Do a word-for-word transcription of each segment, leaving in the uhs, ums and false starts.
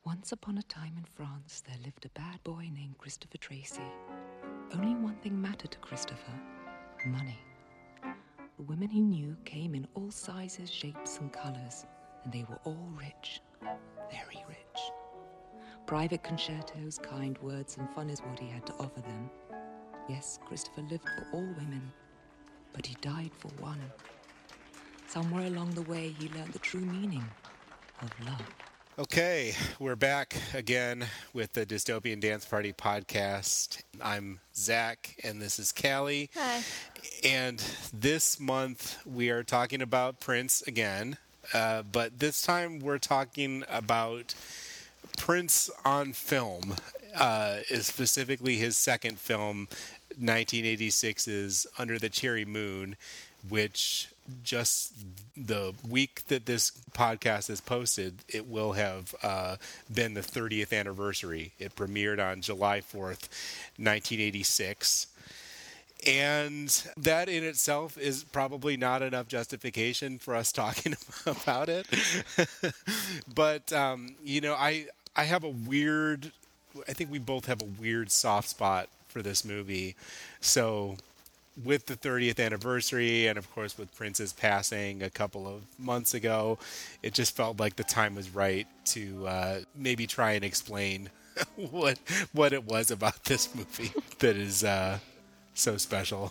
Once upon a time in France, there lived a bad boy named Christopher Tracy. Only one thing mattered to Christopher: money. The women he knew came in all sizes, shapes, and colors, and they were all rich, very rich. Private concertos, kind words, and fun is what he had to offer them. Yes, Christopher lived for all women, but he died for one. Somewhere along the way, he learned the true meaning of love. Okay, we're back again with the Dystopian Dance Party podcast. I'm Zach, and this is Callie. Hi. And this month, we are talking about Prince again, uh, but this time we're talking about Prince on film, uh, is specifically his second film, nineteen eighty-six's Under the Cherry Moon, which just the week that this podcast is posted, it will have uh, been the thirtieth anniversary. It premiered on July fourth, nineteen eighty-six. And that in itself is probably not enough justification for us talking about it. But, um, you know, I, I have a weird, I think we both have a weird soft spot for this movie. So with the thirtieth anniversary, and of course with Prince's passing a couple of months ago, it just felt like the time was right to uh, maybe try and explain what what it was about this movie that is uh, so special.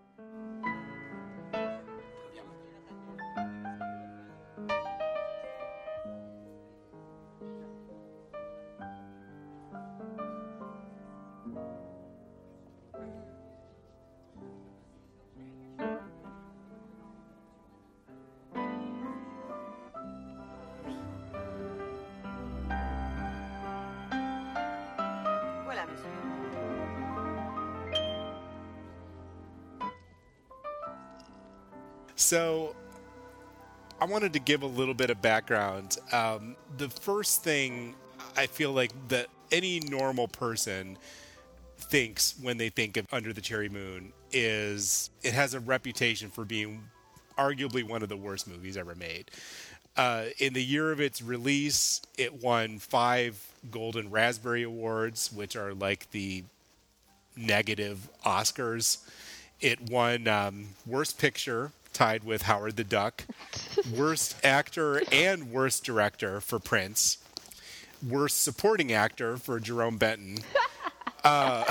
So, I wanted to give a little bit of background. Um, the first thing I feel like that any normal person thinks when they think of Under the Cherry Moon is it has a reputation for being arguably one of the worst movies ever made. Uh, in the year of its release, it won five Golden Raspberry Awards, which are like the negative Oscars. It won um, Worst Picture, tied with Howard the Duck, Worst Actor and Worst Director for Prince, Worst Supporting Actor for Jerome Benton. Uh,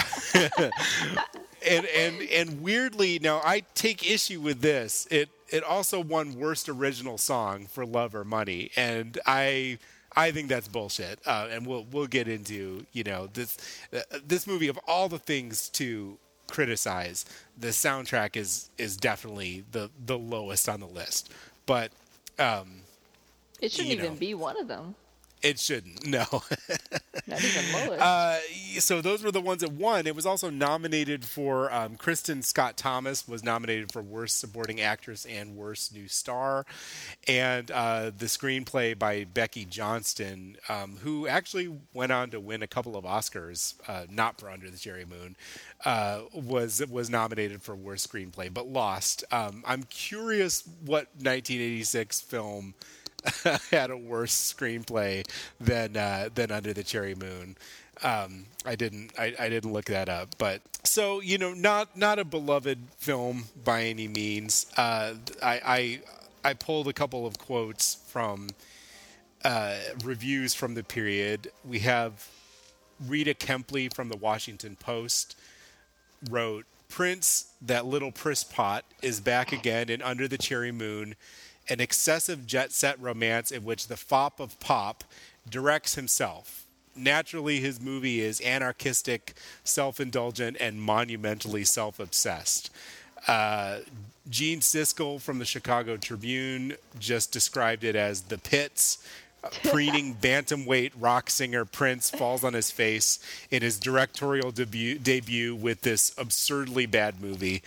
and and and weirdly, now I take issue with this. It it also won Worst Original Song for Love or Money, and I I think that's bullshit. Uh, and we'll we'll get into you know this uh, this movie, of all the things to criticize, the soundtrack is is definitely the the lowest on the list, but um It shouldn't you know, even be one of them. It shouldn't, no. Not even lowest. Uh, so those were the ones that won. It was also nominated for, um, Kristen Scott Thomas was nominated for Worst Supporting Actress and Worst New Star. And uh, the screenplay by Becky Johnston, um, who actually went on to win a couple of Oscars, uh, not for Under the Cherry Moon, uh, was was nominated for Worst Screenplay, but lost. Um, I'm curious what nineteen eighty-six film had a worse screenplay than uh, than Under the Cherry Moon. Um, I didn't I, I didn't look that up, but so you know, not not a beloved film by any means. Uh, I, I I pulled a couple of quotes from uh, reviews from the period. We have Rita Kempley from the Washington Post wrote, "Prince, that little priss pot, is back again in Under the Cherry Moon, an excessive jet-set romance in which the fop of pop directs himself. Naturally, his movie is anarchistic, self-indulgent, and monumentally self-obsessed." Uh, Gene Siskel from the Chicago Tribune just described it as the pits. Preening bantamweight rock singer Prince falls on his face in his directorial debut, debut with this absurdly bad movie.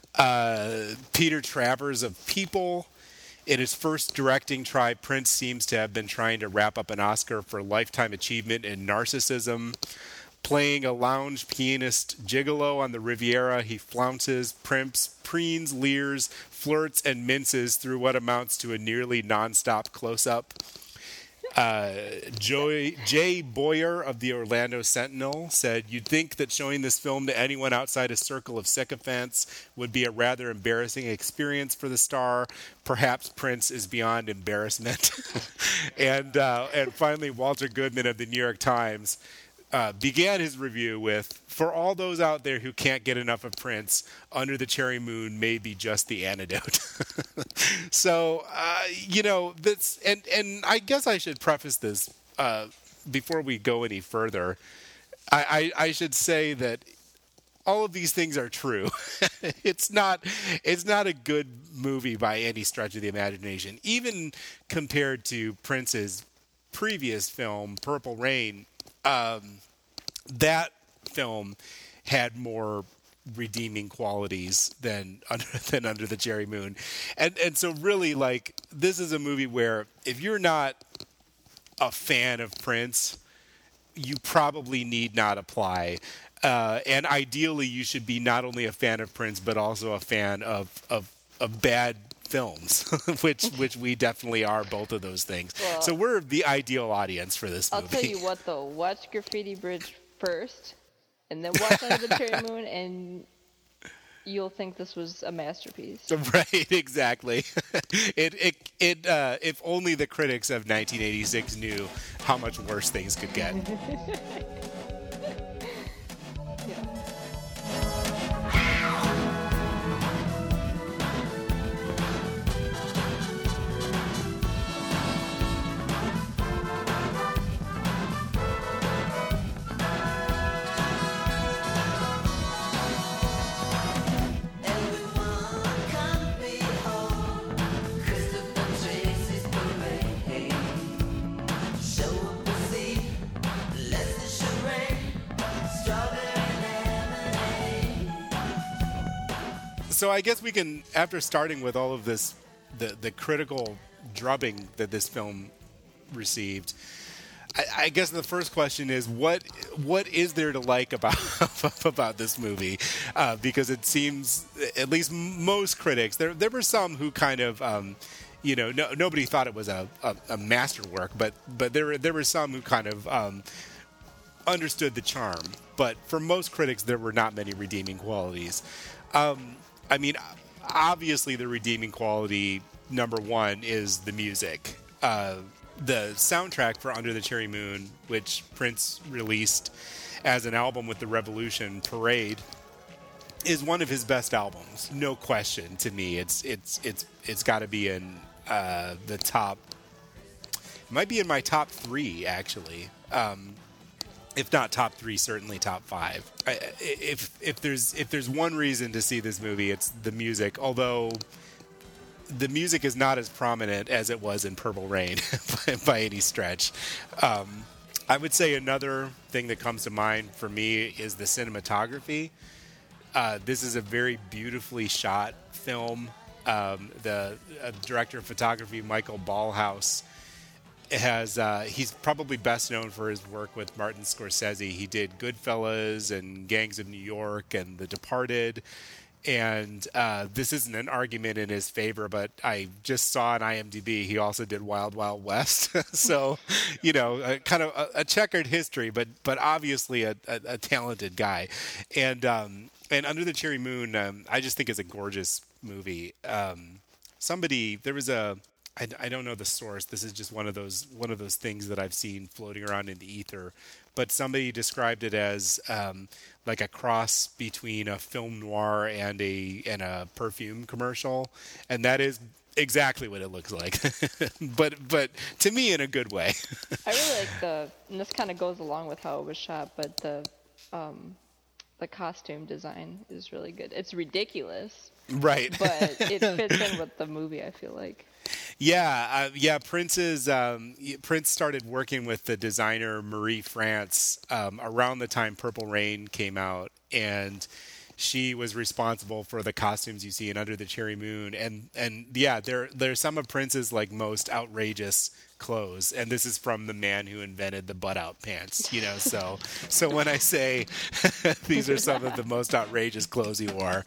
Uh, Peter Travers of People: in his first directing try, Prince seems to have been trying to wrap up an Oscar for lifetime achievement in narcissism. Playing a lounge pianist gigolo on the Riviera, he flounces, primps, preens, leers, flirts, and minces through what amounts to a nearly nonstop close-up. Uh, Joy, Jay Boyer of the Orlando Sentinel said, "You'd think that showing this film to anyone outside a circle of sycophants would be a rather embarrassing experience for the star. Perhaps Prince is beyond embarrassment." and uh, and finally, Walter Goodman of the New York Times uh, began his review with, "For all those out there who can't get enough of Prince, Under the Cherry Moon may be just the antidote." So, uh, you know, that's, and, and I guess I should preface this uh, before we go any further. I, I, I should say that all of these things are true. It's not, it's not a good movie by any stretch of the imagination. Even compared to Prince's previous film, Purple Rain, um, that film had more redeeming qualities than under, than Under the Cherry Moon. And and so really, like, this is a movie where if you're not a fan of Prince, you probably need not apply. Uh, and ideally, you should be not only a fan of Prince, but also a fan of of, of bad films, which which we definitely are, both of those things. Well, so we're the ideal audience for this movie. I'll tell you what, though. Watch Graffiti Bridge first, and then watch Under the Cherry Moon, and you'll think this was a masterpiece. Right, exactly. it it it. Uh, if only the critics of nineteen eighty-six knew how much worse things could get. So I guess we can, after starting with all of this, the, the critical drubbing that this film received, I, I guess the first question is, what what is there to like about about this movie? Uh, because it seems, at least most critics, there there were some who kind of, um, you know, no, nobody thought it was a, a, a masterwork, but but there were there were some who kind of um, understood the charm. But for most critics, there were not many redeeming qualities. Um, I mean, obviously the redeeming quality, number one, is the music. Uh, the soundtrack for Under the Cherry Moon, which Prince released as an album with the Revolution Parade, is one of his best albums, no question. To me, it's it's it's it's got to be in uh, the top. It might be in my top three, actually. Um, If not top three, certainly top five. I, if if there's if there's one reason to see this movie, it's the music. Although the music is not as prominent as it was in Purple Rain by, by any stretch. Um, I would say another thing that comes to mind for me is the cinematography. Uh, this is a very beautifully shot film. Um, the uh, director of photography, Michael Ballhaus, has uh, he's probably best known for his work with Martin Scorsese. He did Goodfellas and Gangs of New York and The Departed. And uh, this isn't an argument in his favor, but I just saw on IMDb he also did Wild Wild West. So, you know, a, kind of a, a checkered history, but but obviously a, a, a talented guy. And um, and Under the Cherry Moon, um, I just think is a gorgeous movie. Um, somebody there was a. I, I don't know the source. This is just one of those one of those things that I've seen floating around in the ether. But somebody described it as um, like a cross between a film noir and a and a perfume commercial, and that is exactly what it looks like. but but to me, in a good way. I really like the, and this kind of goes along with how it was shot, but the um, the costume design is really good. It's ridiculous, right? But it fits in with the movie, I feel like. Yeah, uh, yeah. Prince's um, Prince started working with the designer Marie France um, around the time Purple Rain came out, and she was responsible for the costumes you see in Under the Cherry Moon. And and yeah, there there's some of Prince's like most outrageous clothes, and this is from the man who invented the butt-out pants. You know, so so when I say these are some of the most outrageous clothes he wore.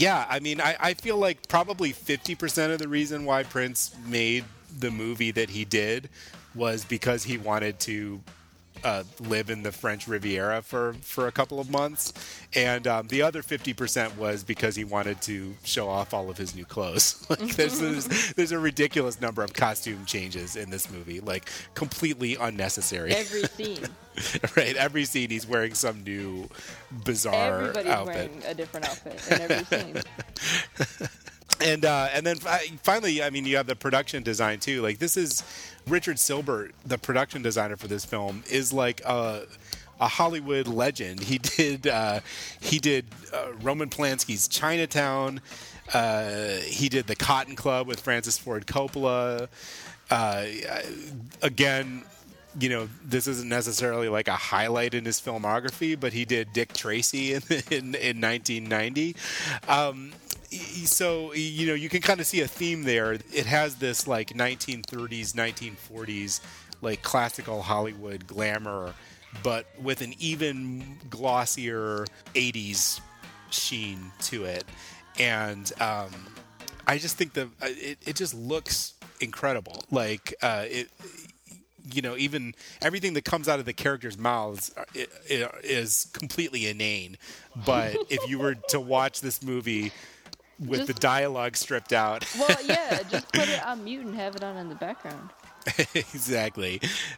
Yeah, I mean, I, I feel like probably fifty percent of the reason why Prince made the movie that he did was because he wanted to uh, live in the French Riviera for, for a couple of months. And um, the other fifty percent was because he wanted to show off all of his new clothes. Like, there's, there's, there's a ridiculous number of costume changes in this movie, like completely unnecessary. Every scene. Right, every scene he's wearing some new bizarre Everybody's outfit. wearing a different outfit in every scene. And uh, and then fi- finally, I mean, you have the production design too. Like, this is Richard Silbert, the production designer for this film, is like a, a Hollywood legend. He did uh, he did uh, Roman Polanski's Chinatown. Uh, he did The Cotton Club with Francis Ford Coppola. Uh, again, you know, this isn't necessarily like a highlight in his filmography, but he did Dick Tracy in in, in nineteen ninety. Um, so, you know, you can kind of see a theme there. It has this like nineteen thirties, nineteen forties, like classical Hollywood glamour, but with an even glossier eighties sheen to it. And um, I just think that it, it just looks incredible. Like, uh, it, you know, even everything that comes out of the characters' mouths it, it is completely inane. But if you were to watch this movie with Just- the dialogue stripped out. Well, yeah, just put it on mute and have it on in the background. Exactly.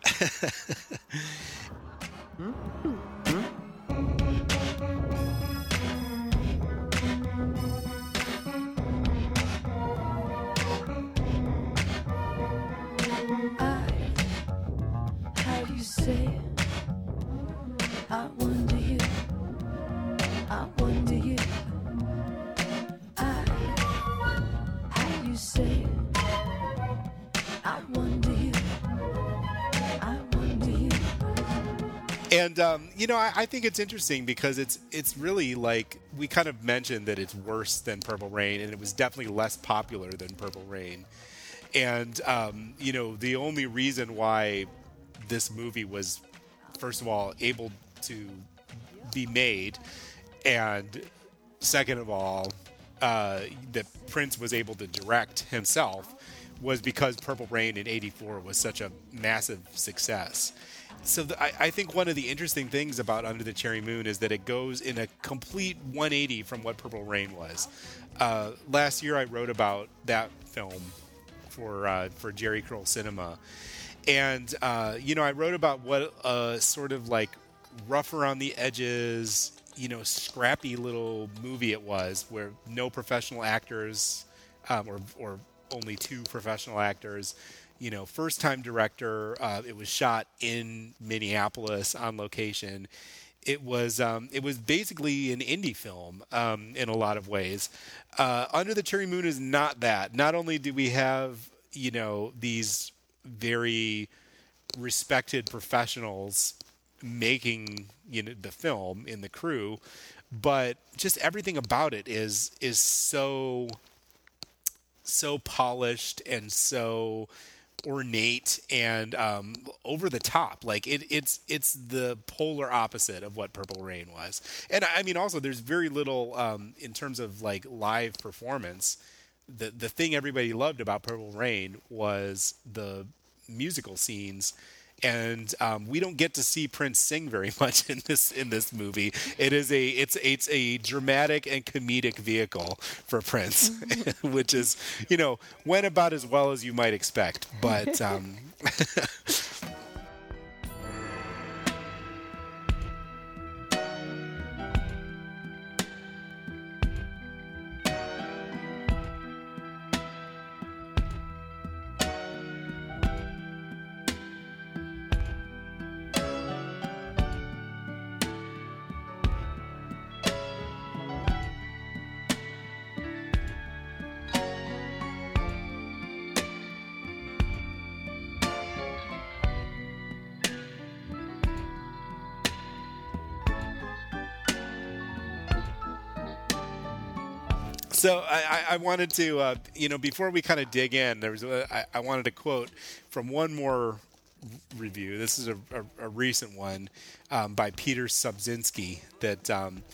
How do you say? I wonder you. I wonder you. I. How do you say? I wonder you. I wonder you. And um, you know, I, I think it's interesting because it's it's really like we kind of mentioned that it's worse than Purple Rain, and it was definitely less popular than Purple Rain. And um, you know, the only reason why this movie was, first of all, able to be made, and second of all, uh, that Prince was able to direct himself, was because Purple Rain in eighty-four was such a massive success. So the, I, I think one of the interesting things about Under the Cherry Moon is that it goes in a complete one eighty from what Purple Rain was. Uh, last year I wrote about that film for uh, for Jerry Curl Cinema. And, uh, you know, I wrote about what a sort of like rough around the edges, you know, scrappy little movie it was, where no professional actors, um, or, or only two professional actors, you know, first time director. Uh, it was shot in Minneapolis on location. It was um, it was basically an indie film um, in a lot of ways. Uh, Under the Cherry Moon is not that. Not only do we have, you know, these very respected professionals making, you know, the film in the crew, but just everything about it is is so so polished and so ornate and um, over the top. Like it, it's it's the polar opposite of what Purple Rain was. And I mean, also there's very little um, in terms of like live performance. The the thing everybody loved about Purple Rain was the musical scenes, and um, we don't get to see Prince sing very much in this in this movie. It is a it's it's a dramatic and comedic vehicle for Prince, which is, you know, went about as well as you might expect. But um, So I, I wanted to, uh, you know, before we kind of dig in, there was a, I, I wanted to quote from one more review. This is a, a, a recent one um, by Peter Subzinski that um,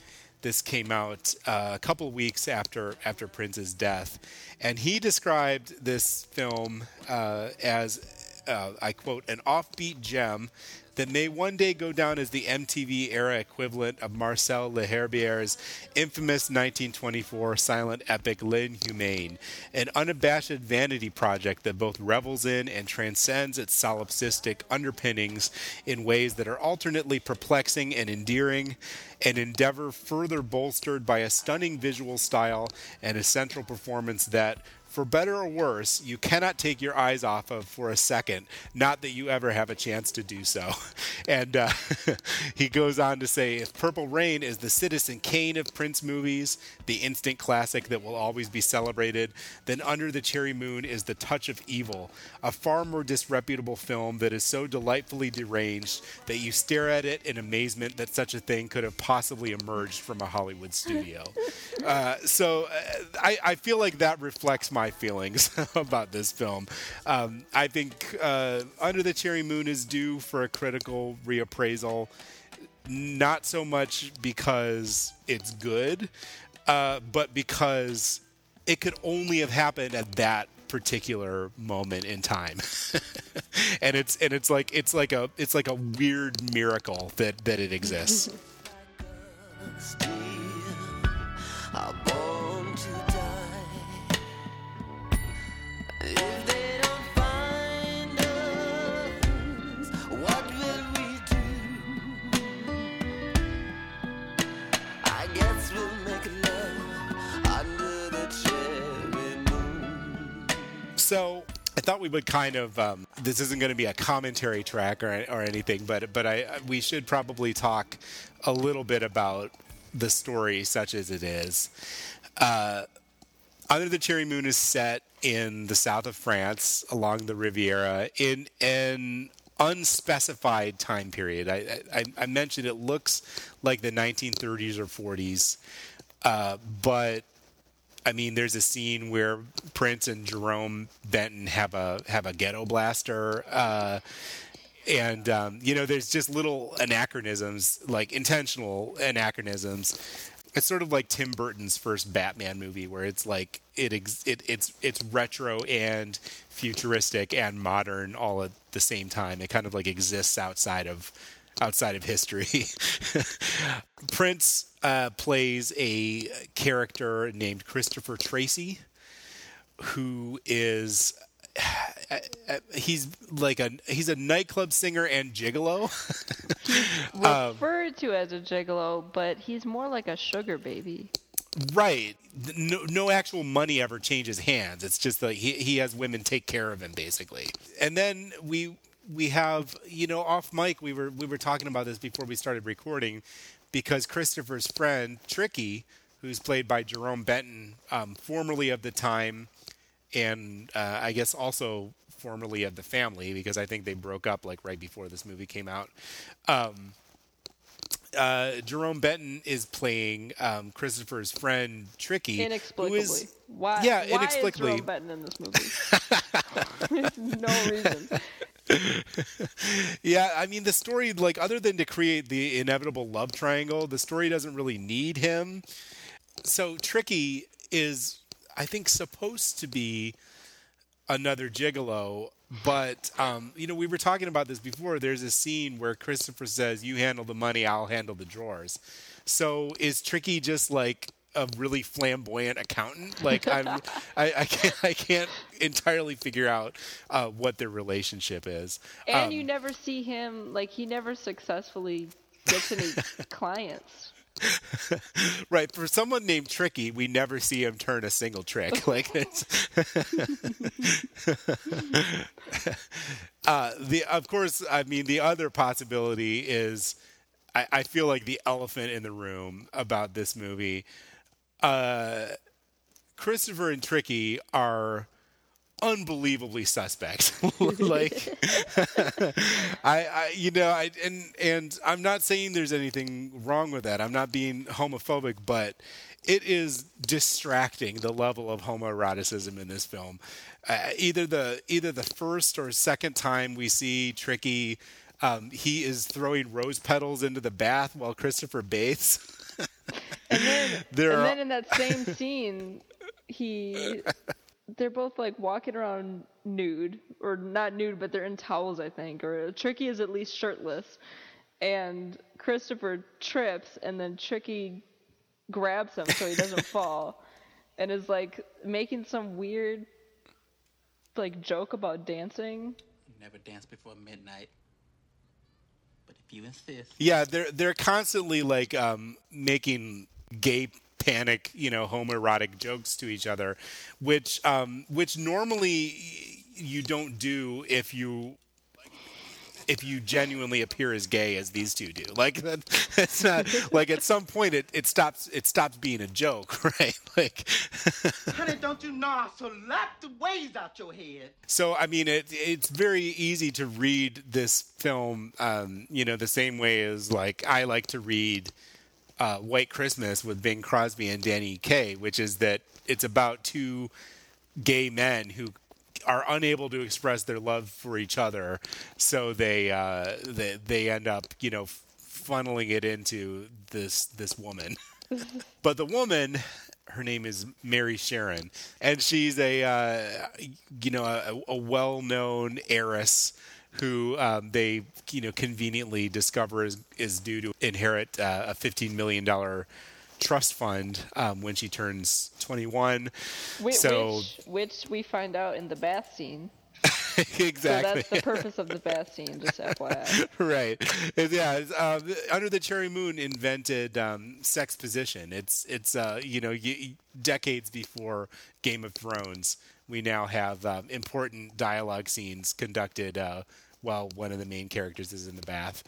This came out uh, a couple of weeks after after Prince's death, and he described this film uh, as, uh, I quote, an offbeat gem that may one day go down as the M T V era equivalent of Marcel Leherbier's infamous nineteen twenty-four silent epic L'Inhumaine, an unabashed vanity project that both revels in and transcends its solipsistic underpinnings in ways that are alternately perplexing and endearing, an endeavor further bolstered by a stunning visual style and a central performance that, for better or worse, you cannot take your eyes off of for a second, not that you ever have a chance to do so. And uh, he goes on to say, if Purple Rain is the Citizen Kane of Prince movies, the instant classic that will always be celebrated, then Under the Cherry Moon is the touch of evil, a far more disreputable film that is so delightfully deranged that you stare at it in amazement that such a thing could have possibly emerged from a Hollywood studio. Uh, so uh, I, I feel like that reflects my feelings about this film. Um, I think uh, Under the Cherry Moon is due for a critical reappraisal, not so much because it's good, uh, but because it could only have happened at that particular moment in time. and it's and it's like it's like a it's like a weird miracle that that it exists. If they don't find us, what will we do? I guess we'll make love under the cherry moon. So I thought we would kind of um, this isn't going to be a commentary track or or anything, but but I we should probably talk a little bit about the story such as it is. Uh, Under the Cherry Moon is set in the south of France along the Riviera in an unspecified time period. I, I, I mentioned it looks like the nineteen thirties or forties, uh, but I mean, there's a scene where Prince and Jerome Benton have a have a ghetto blaster. Uh, And, um, you know, there's just little anachronisms, like intentional anachronisms. It's sort of like Tim Burton's first Batman movie, where it's like it, ex- it it's it's retro and futuristic and modern all at the same time. It kind of like exists outside of outside of history. Prince uh, plays a character named Christopher Tracy, who is. He's like a he's a nightclub singer and gigolo. Referred to as a gigolo, but he's more like a sugar baby. Right. No, no actual money ever changes hands. It's just like he he has women take care of him basically. And then we we have, you know, off mic we were we were talking about this before we started recording, because Christopher's friend Tricky, who's played by Jerome Benton, um, formerly of the Time. And uh, I guess also formerly of the Family, because I think they broke up like right before this movie came out. Um, uh, Jerome Benton is playing um, Christopher's friend Tricky. Inexplicably. Who is, why? Yeah, why inexplicably. is Jerome Benton in this movie? No reason. Yeah, I mean the story, like other than to create the inevitable love triangle, the story doesn't really need him. So Tricky is, I think, supposed to be another gigolo, but um, you know, we were talking about this before. There's a scene where Christopher says, "You handle the money, I'll handle the drawers." So is Tricky just like a really flamboyant accountant? Like I'm, I, I can't, I can't entirely figure out uh, what their relationship is. And Um, you never see him, like, he never successfully gets any clients. Right, for someone named Tricky, we never see him turn a single trick. Like it's uh, the, of course, I mean the other possibility is, I, I feel like the elephant in the room about this movie. Uh, Christopher and Tricky are unbelievably suspect. Like, I, I, you know, I, and, and I'm not saying there's anything wrong with that. I'm not being homophobic, but it is distracting, the level of homoeroticism in this film. Uh, either the, either the first or second time we see Tricky, um, he is throwing rose petals into the bath while Christopher bathes. And then, There and are- then in that same scene, he, they're both like walking around nude, or not nude, but they're in towels, I think. Or Tricky is at least shirtless, and Christopher trips, and then Tricky grabs him so he doesn't fall, and is like making some weird, like joke about dancing. Never danced before midnight. But if you insist. Yeah, they're they're constantly like um, making gay panic, you know, homoerotic jokes to each other, which um, which normally you don't do if you if you genuinely appear as gay as these two do. Like that, it's not like at some point it, it stops it stops being a joke, right? Like, Honey, don't you know I so lap the ways out your head? so I mean, it it's very easy to read this film, um, you know, the same way as like I like to read uh, White Christmas with Bing Crosby and Danny Kaye, which is that it's about two gay men who are unable to express their love for each other, so they uh, they they end up, you know, funneling it into this this woman. But the woman, her name is Mary Sharon, and she's a uh, you know a, a well-known heiress who um, they you know conveniently discover is is due to inherit uh, a fifteen million dollar trust fund um, when she turns twenty-one. Which, so which, which we find out in the bath scene. exactly. So that's the purpose of the bath scene, just F Y I. Right. It's- yeah. It's, uh, Under the Cherry Moon invented um, sex position. It's it's uh, you know y- decades before Game of Thrones. We now have um, important dialogue scenes conducted uh, while one of the main characters is in the bath.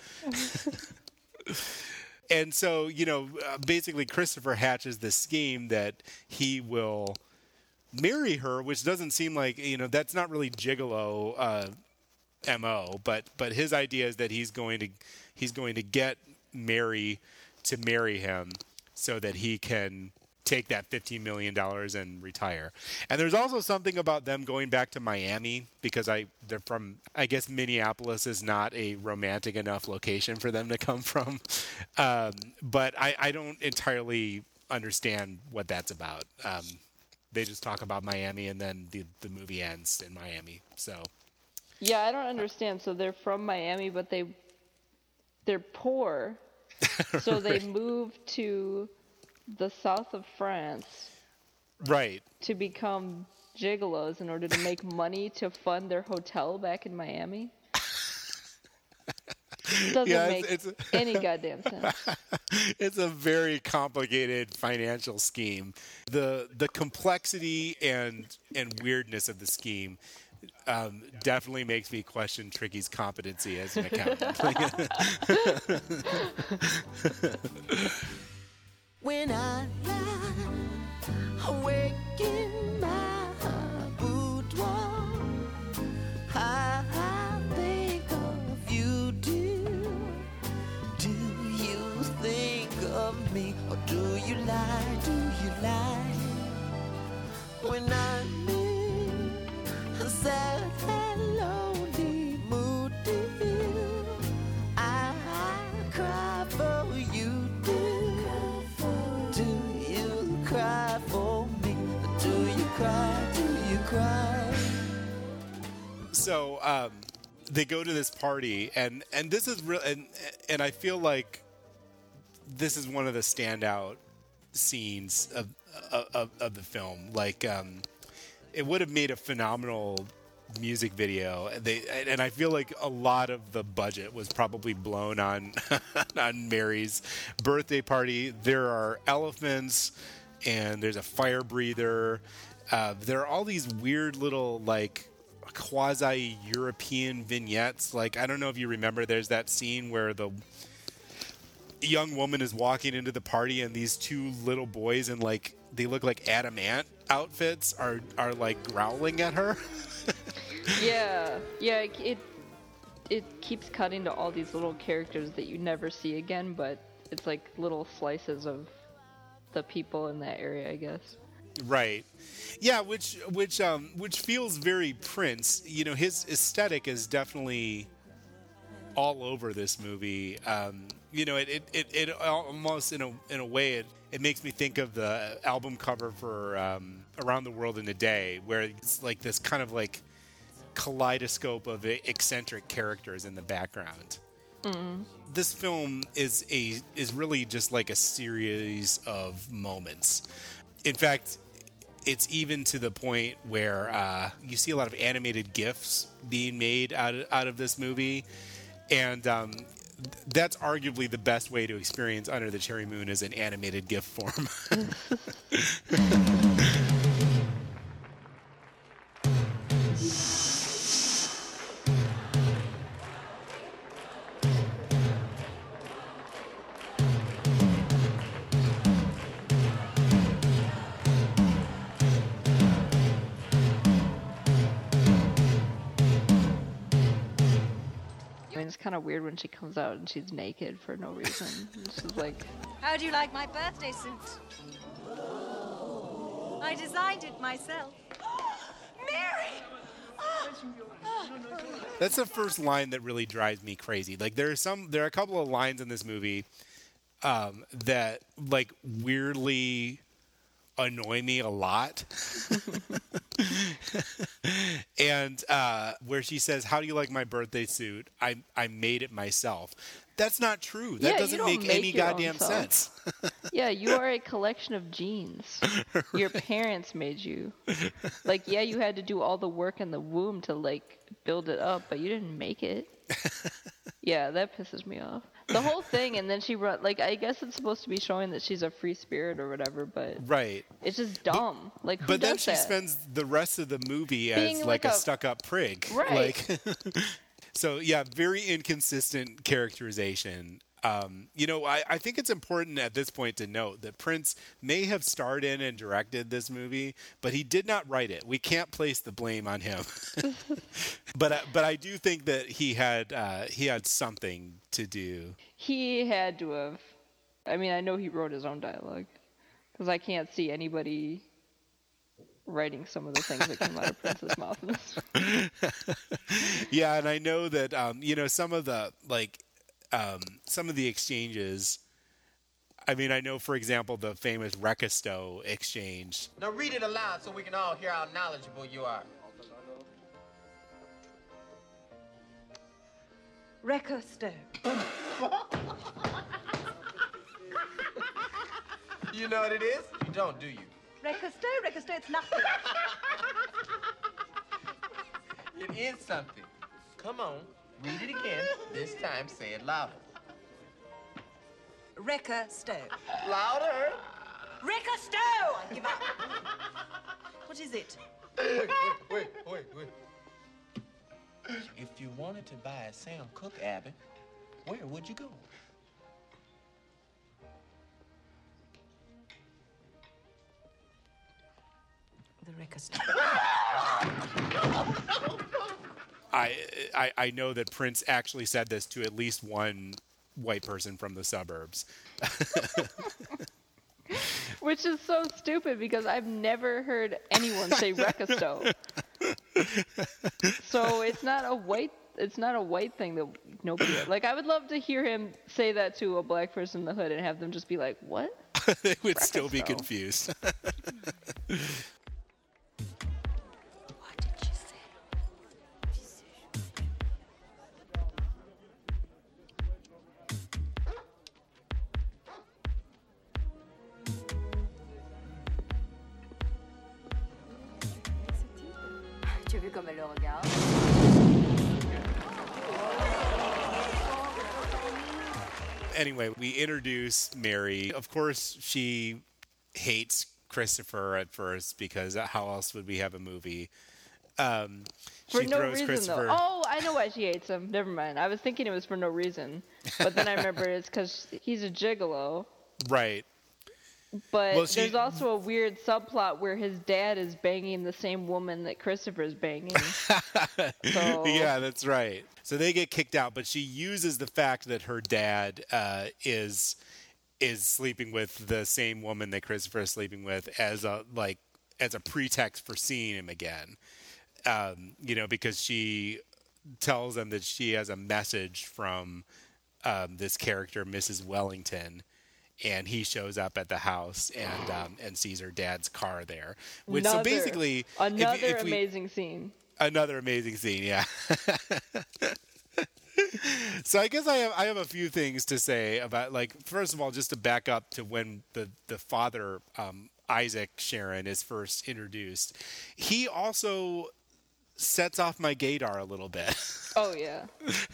And so, you know, uh, basically Christopher hatches this scheme that he will marry her, which doesn't seem like, you know, that's not really gigolo uh, M O, but but his idea is that he's going to he's going to get Mary to marry him so that he can take that fifteen million dollars and retire. And there's also something about them going back to Miami, because I they're from, I guess Minneapolis is not a romantic enough location for them to come from. Um, but I, I don't entirely understand what that's about. Um, they just talk about Miami and then the, the movie ends in Miami. So Yeah, I don't understand. So they're from Miami, but they they're poor, so they moved to the south of France right. to become gigolos in order to make money to fund their hotel back in Miami. Doesn't Yeah, make it's- it's- any goddamn sense. It's a very complicated financial scheme. The the complexity and and weirdness of the scheme um, definitely makes me question Tricky's competency as an accountant. When I lie awake in my boudoir, I think of you, dear. Do you think of me, or do you lie, do you lie? When I'm in a sad and lonely mood, dear, I cry for you, dear. Do you cry for me? Do you cry? Do you cry? So um, they go to this party, and and this is real, and and I feel like this is one of the standout scenes of of, of the film. Like, um, it would have made a phenomenal music video. They and I feel like a lot of the budget was probably blown on on Mary's birthday party. There are elephants, and there's a fire breather. Uh, there are all these weird little like quasi-European vignettes. Like, I don't know if you remember, there's that scene where the young woman is walking into the party and these two little boys in like, they look like adamant outfits are, are like growling at her. Yeah, yeah. It, it it keeps cutting to all these little characters that you never see again, but it's like little slices of the people in that area, I guess. Right. Yeah, which which um which feels very Prince. You know, his aesthetic is definitely all over this movie. Um, you know, it, it, it, it almost in a in a way it, it makes me think of the album cover for um, Around the World in a Day, where it's like this kind of like kaleidoscope of eccentric characters in the background. Mm. This film is a is really just like a series of moments. In fact, it's even to the point where uh, you see a lot of animated GIFs being made out of, out of this movie, and um, that's arguably the best way to experience Under the Cherry Moon is in animated GIF form. It's kind of weird when she comes out and she's naked for no reason. She's like, how do you like my birthday suit? I designed it myself. Mary! That's the first line that really drives me crazy. Like there are some, there are a couple of lines in this movie um, that like weirdly annoy me a lot. And uh, where she says, how do you like my birthday suit? I I made it myself. That's not true. That yeah, doesn't you don't make, make any your goddamn own self. sense. Yeah, you are a collection of genes. Your parents made you. Like, yeah, you had to do all the work in the womb to, like, build it up, but you didn't make it. Yeah, that pisses me off. The whole thing, and then she run like I guess it's supposed to be showing that she's a free spirit or whatever, but right, it's just dumb. But, like, who but does then she that? spends the rest of the movie Being as like like a, a- stuck-up prig, Right. Like, so yeah, very inconsistent characterization. Um, you know, I, I think it's important at this point to note that Prince may have starred in and directed this movie, but he did not write it. We can't place the blame on him. but uh, but I do think that he had uh, he had something to do. He had to have. I mean, I know he wrote his own dialogue, because I can't see anybody writing some of the things that came out of Prince's mouth in this. Yeah, and I know that um, you know some of the like. Um, some of the exchanges, I mean, I know, for example, the famous Rekisto exchange. Now read it aloud so we can all hear how knowledgeable you are. Rekisto. You know what it is? You don't, do you? Rekisto, Rekisto, it's nothing. It is something. Come on, read it again. This time, say it louder. Rekisto. Louder. Rekisto! I give up. What is it? Wait, wait, wait, wait, wait. If you wanted to buy a Sam Cooke, Abby, where would you go? The Rekisto. I, I I know that Prince actually said this to at least one white person from the suburbs. Which is so stupid because I've never heard anyone say Rekisto. So it's not a white it's not a white thing that nobody like. I would love to hear him say that to a black person in the hood and have them just be like, "What?" They would still be Rekisto. confused. What did she say? Tu as vu comme elle le regarde? Anyway, we introduce Mary. Of course, she hates Christopher at first because how else would we have a movie? Um, For she no throws reason Christopher. though. Oh, I know why she hates him. Never mind. I was thinking it was for no reason, but then I remember it's because he's a gigolo. Right. But Well, she- there's also a weird subplot where his dad is banging the same woman that Christopher's banging. So Yeah, that's right. So they get kicked out, but she uses the fact that her dad uh, is is sleeping with the same woman that Christopher is sleeping with as a like as a pretext for seeing him again. Um, you know, because she tells them that she has a message from um, this character, Missus Wellington, and he shows up at the house and um, and sees her dad's car there. Which another, so basically another if, if we, amazing scene. Another amazing scene, yeah. So I guess I have I have a few things to say about, like, first of all, just to back up to when the the father um, Isaac Sharon is first introduced. He also sets off my gaydar a little bit. Oh yeah.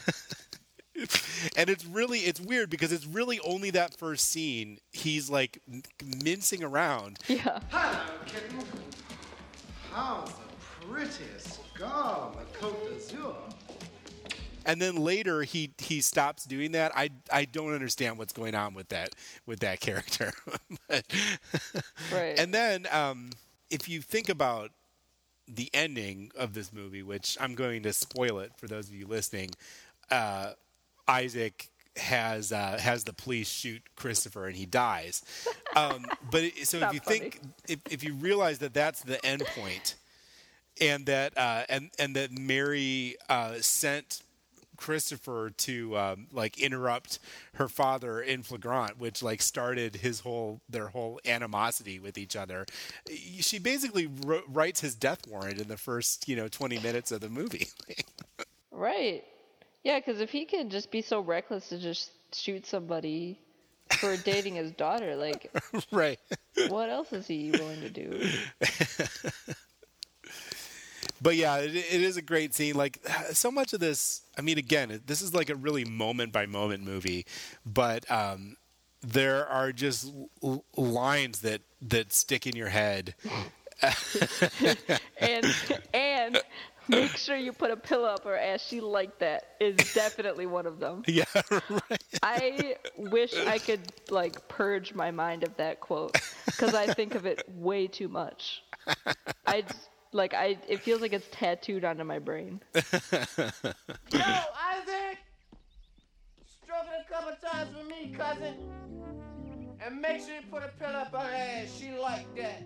And it's really it's weird because it's really only that first scene he's like m- mincing around. Yeah. Hello, kitten. How's the prettiest girl on the Côte d'Azur? And then later he he stops doing that. I I don't understand what's going on with that with that character. But, right. And then um, if you think about the ending of this movie, which I'm going to spoil it for those of you listening, uh, Isaac has uh, has the police shoot Christopher and he dies. Um, but it, so if you funny. think if if you realize that that's the end point, and that uh, and and that Mary uh, sent Christopher to um, like interrupt her father in flagrant, which like started his whole their whole animosity with each other. She basically wrote, writes his death warrant in the first you know twenty minutes of the movie. Right. Yeah, because if he can just be so reckless to just shoot somebody for dating his daughter, like, right? What else is he willing to do? But yeah, it, it is a great scene. Like, so much of this, I mean, again, this is like a really moment by moment movie, but um, there are just l- lines that, that stick in your head. and and make sure you put a pillow up her ass. She liked that is definitely one of them. Yeah, right. I wish I could like purge my mind of that quote because I think of it way too much. I like I. It feels like it's tattooed onto my brain. Yo, Isaac! Stroke it a couple times for me, cousin. And make sure you put a pillow up her ass. She like that.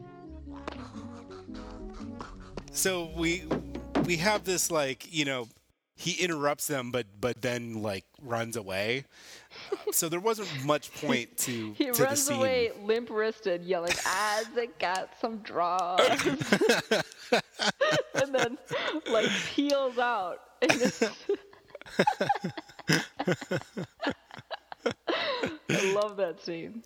So we we have this like you know he interrupts them, but but then like runs away. So there wasn't much point to He to the runs scene. away limp wristed, yelling, "Isaac got some draws," and then like peels out. And it's I love that scene.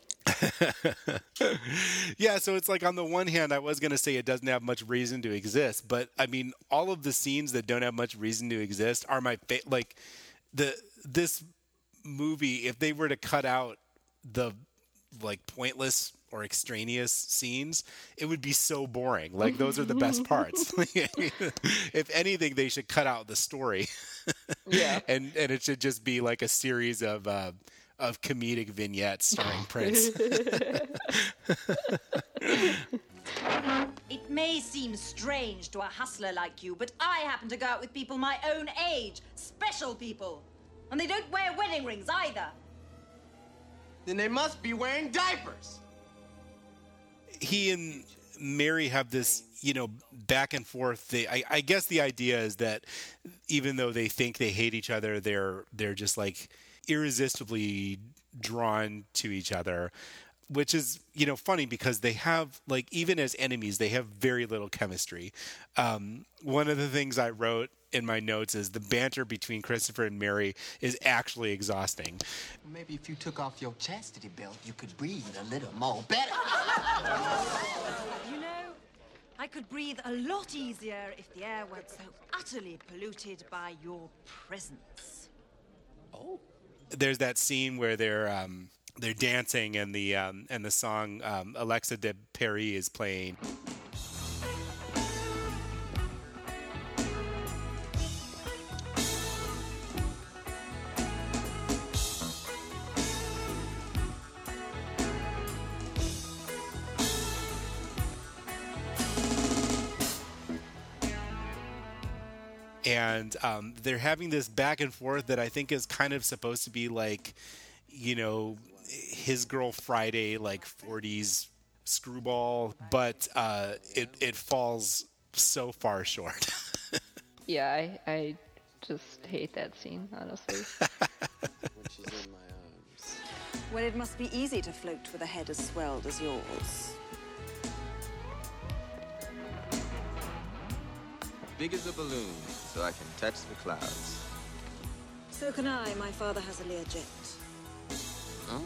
Yeah, so it's like on the one hand, I was going to say it doesn't have much reason to exist, but I mean, all of the scenes that don't have much reason to exist are my fa- like the this movie. If they were to cut out the like pointless or extraneous scenes, it would be so boring. Like those are the best parts. If anything, they should cut out the story. Yeah, and and it should just be like a series of. Uh, of comedic vignettes starring Prince. It may seem strange to a hustler like you, but I happen to go out with people my own age. Special people. And they don't wear wedding rings either. Then they must be wearing diapers. He and Mary have this, you know, back and forth. They, I, I guess the idea is that even though they think they hate each other, they're they're just like irresistibly drawn to each other, which is, you know, funny because they have, like, even as enemies, they have very little chemistry. Um, one of the things I wrote in my notes is the banter between Christopher and Mary is actually exhausting. Maybe if you took off your chastity belt, you could breathe a little more better. You know, I could breathe a lot easier if the air weren't so utterly polluted by your presence. Oh. There's that scene where they're um, they're dancing and the um, and the song um, Alexa de Paris is playing. And um, they're having this back and forth that I think is kind of supposed to be like, you know, His Girl Friday, like forties screwball, but uh, it it falls so far short. Yeah, I I just hate that scene, honestly. When she's in my arms. Well, it must be easy to float with a head as swelled as yours. Big as a balloon, so I can touch the clouds. So can I. My father has a Learjet. Oh.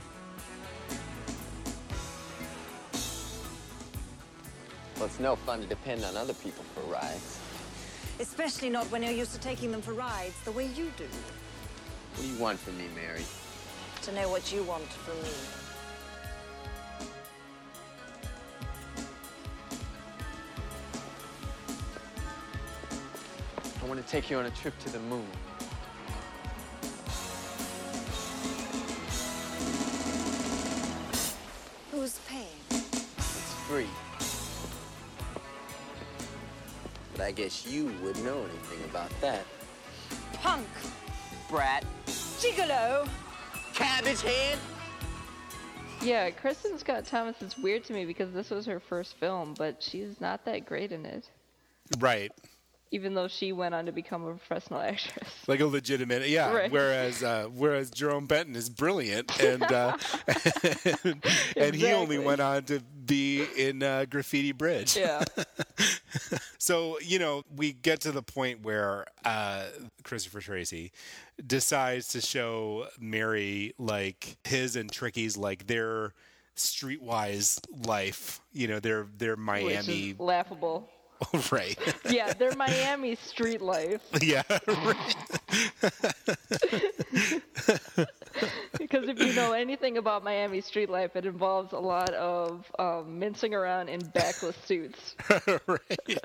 Well, it's no fun to depend on other people for rides. Especially not when you're used to taking them for rides the way you do. What do you want from me, Mary? To know what you want from me. I want to take you on a trip to the moon. Who's paying? It's free. But I guess you wouldn't know anything about that. Punk! Brat. Gigolo! Cabbage head! Yeah, Kristen Scott Thomas is weird to me because this was her first film, but she's not that great in it. Right. Even though she went on to become a professional actress. Like a legitimate, yeah. Right. Whereas, uh, whereas Jerome Benton is brilliant, and uh, and, and he only Exactly. went on to be in uh, Graffiti Bridge. Yeah. So, you know, we get to the point where uh, Christopher Tracy decides to show Mary, like, his and Tricky's, like, their streetwise life. You know, their their Which Miami. is laughable. Right. Yeah, their Miami street life. Yeah, right. Because if you know anything about Miami street life, it involves a lot of um, mincing around in backless suits. Right.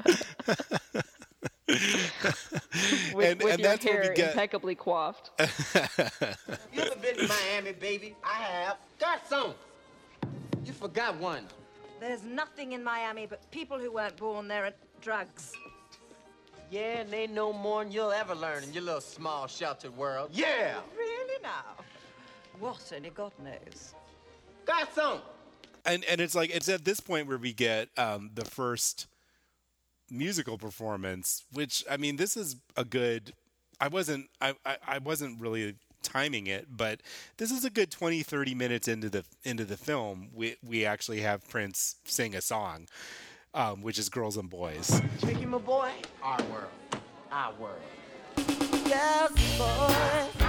with And- with and your that's where we hair get- impeccably coiffed. You ever been to Miami, baby? I have. Got some. You forgot one. There's nothing in Miami but people who weren't born there and drugs. Yeah, and they know more than you'll ever learn in your little small sheltered world. Yeah. Really now? What? Only God knows. Got some. and and it's like it's at this point where we get um, the first musical performance, which I mean, this is a good. I wasn't I, I, I wasn't really timing it, but this is a good twenty, thirty minutes into the into the film. We we actually have Prince sing a song, um, which is "Girls and Boys." Tricky, my boy. Our world. Our world. Yes, boy.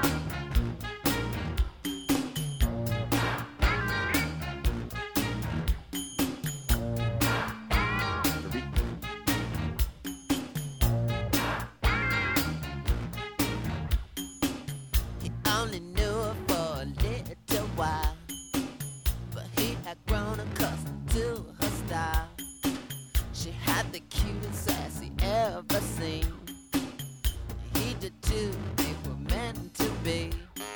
He only knew her for a little while, but he had grown accustomed to her style. She had the cutest ass he ever seen. He did too, they were meant to be.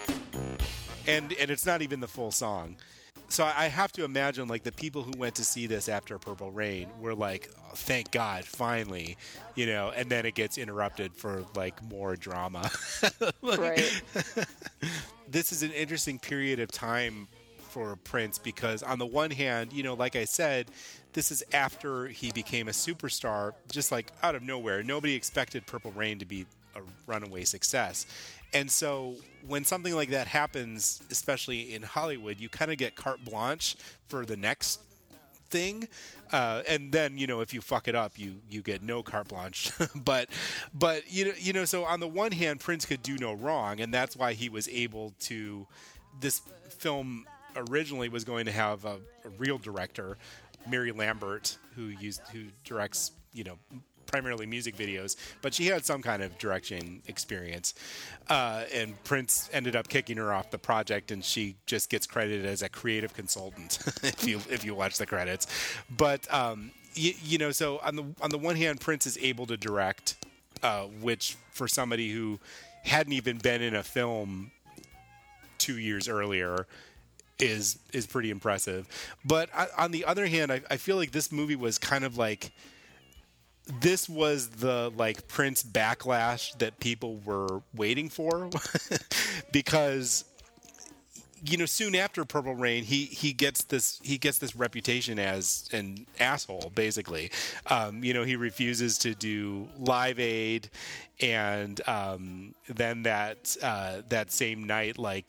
and and it's not even the full song. So I have to imagine, like, the people who went to see this after Purple Rain were like, oh, "Thank God, finally," you know. And then it gets interrupted for like more drama. Right. This is an interesting period of time for Prince because, on the one hand, you know, like I said, this is after he became a superstar, just like out of nowhere. Nobody expected Purple Rain to be a runaway success. And so when something like that happens, especially in Hollywood, you kind of get carte blanche for the next thing. Uh, and then, you know, if you fuck it up, you, you get no carte blanche. but, but you know, you know, so on the one hand, Prince could do no wrong. And that's why he was able to, this film originally was going to have a, a real director, Mary Lambert, who used, who directs, you know, primarily music videos, but she had some kind of direction experience. Uh, and Prince ended up kicking her off the project, and she just gets credited as a creative consultant if you if you watch the credits. But um, you, you know, so on the on the one hand, Prince is able to direct, uh, which for somebody who hadn't even been in a film two years earlier is is pretty impressive. But I, on the other hand, I, I feel like this movie was kind of like, this was the like Prince backlash that people were waiting for because, you know, soon after Purple Rain, he, he gets this he gets this reputation as an asshole, basically. Um, you know, he refuses to do Live Aid, and um, then that uh, that same night, like,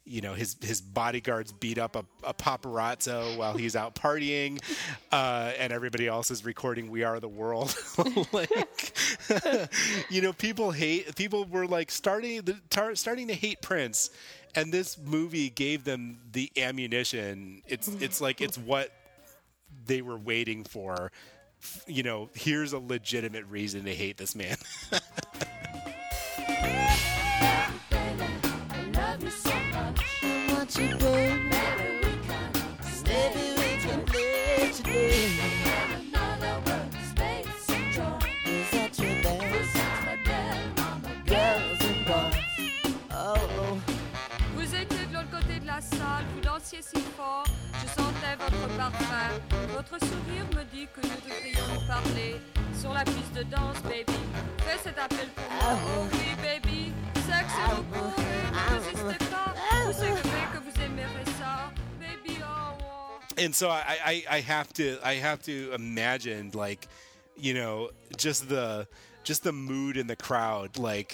you know, his his bodyguards beat up a, a paparazzo while he's out partying, uh, and everybody else is recording "We Are the World." Like, you know, people hate. People were like starting tar, starting to hate Prince, and this movie gave them the ammunition. It's it's like it's what they were waiting for. You know, here's a legitimate reason to hate this man. Vous étiez de l'autre côté de la salle, vous dansiez si fort, je sentais votre parfum. Votre sourire me dit que nous devrions nous parler sur la piste de danse, baby. Fais cet appel pour moi, oh oui, baby. Sexe et repos, ne résistez pas. Vous savez que vous aimerez ça, baby. Oh, oh. And so I, I, I have to I have to imagine, like, you know, just the just the mood in the crowd, like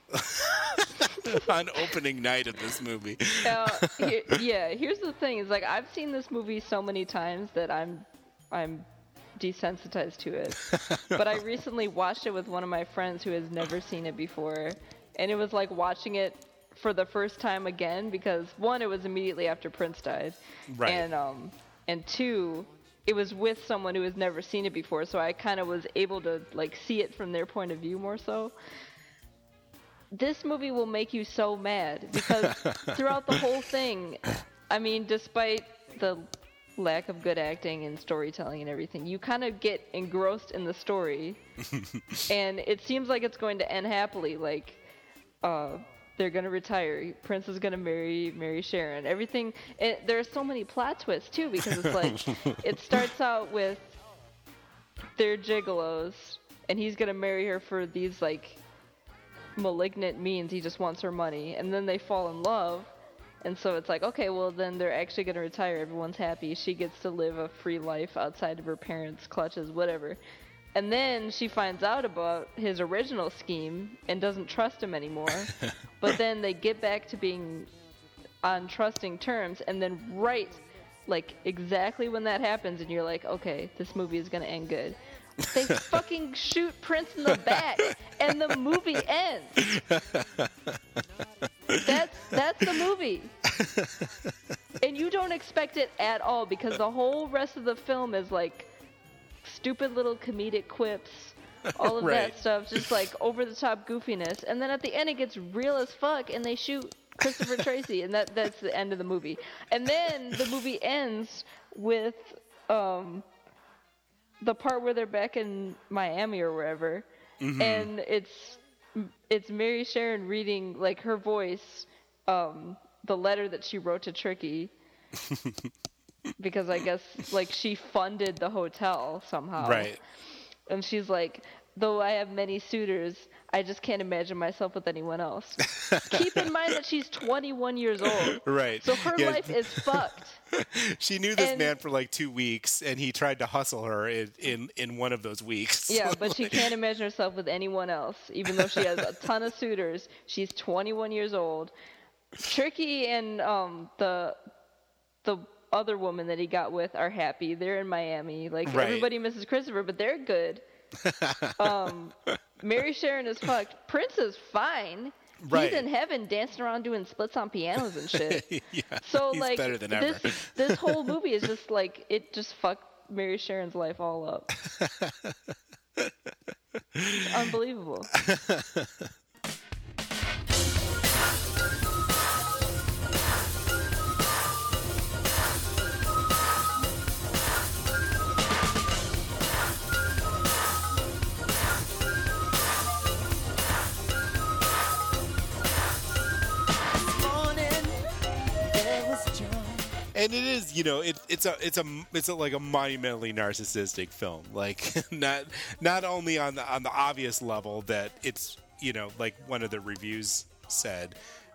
on opening night of this movie. Uh, here, yeah, here's the thing: is like I've seen this movie so many times that I'm I'm desensitized to it. But I recently watched it with one of my friends who has never seen it before, and it was like watching it for the first time again because one, it was immediately after Prince died, right, and um, and two, it was with someone who has never seen it before, so I kind of was able to like see it from their point of view more so. This movie will make you so mad because throughout the whole thing, I mean, despite the lack of good acting and storytelling and everything, you kind of get engrossed in the story, and it seems like it's going to end happily. Like, uh, they're going to retire. Prince is going to marry marry Sharon. Everything. It, there are so many plot twists too because it's like it starts out with they're gigolos, and he's going to marry her for these like malignant means. He just wants her money, and then they fall in love. And so it's like, okay, well, then they're actually going to retire. Everyone's happy. She gets to live a free life outside of her parents' clutches, whatever. And then she finds out about his original scheme and doesn't trust him anymore. But then they get back to being on trusting terms. And then right, like, exactly when that happens, and you're like, okay, this movie is going to end good. They fucking shoot Prince in the back, and the movie ends. That's that's the movie. And you don't expect it at all because the whole rest of the film is like stupid little comedic quips, all of Right. that stuff, just like over the top goofiness. And then at the end it gets real as fuck and they shoot Christopher Tracy, and that that's the end of the movie. And then the movie ends with um the part where they're back in Miami or wherever, Mhm. and it's it's Mary Sharon reading like her voice, um, the letter that she wrote to Tricky, because I guess like she funded the hotel somehow, Right. And she's like, though I have many suitors, I just can't imagine myself with anyone else. Keep in mind that she's twenty-one years old, Right. so her Yeah. life is fucked. She knew this And- man for like two weeks, and he tried to hustle her in, in, in one of those weeks. Yeah, but she can't imagine herself with anyone else, even though she has a ton of suitors. She's twenty-one years old. Tricky and um, the the other woman that he got with are happy. They're in Miami. Like, Right. everybody misses Christopher, but they're good. um, Mary Sharon is fucked. Prince is fine. Right. He's in heaven dancing around doing splits on pianos and shit. Yeah, So he's like better than this ever. this whole movie is just like it just fucked Mary Sharon's life all up. It's unbelievable. And it is, you know, it, it's a, it's a, it's a, like a monumentally narcissistic film. Like, not, not only on the on the obvious level that it's, you know, like one of the reviews said,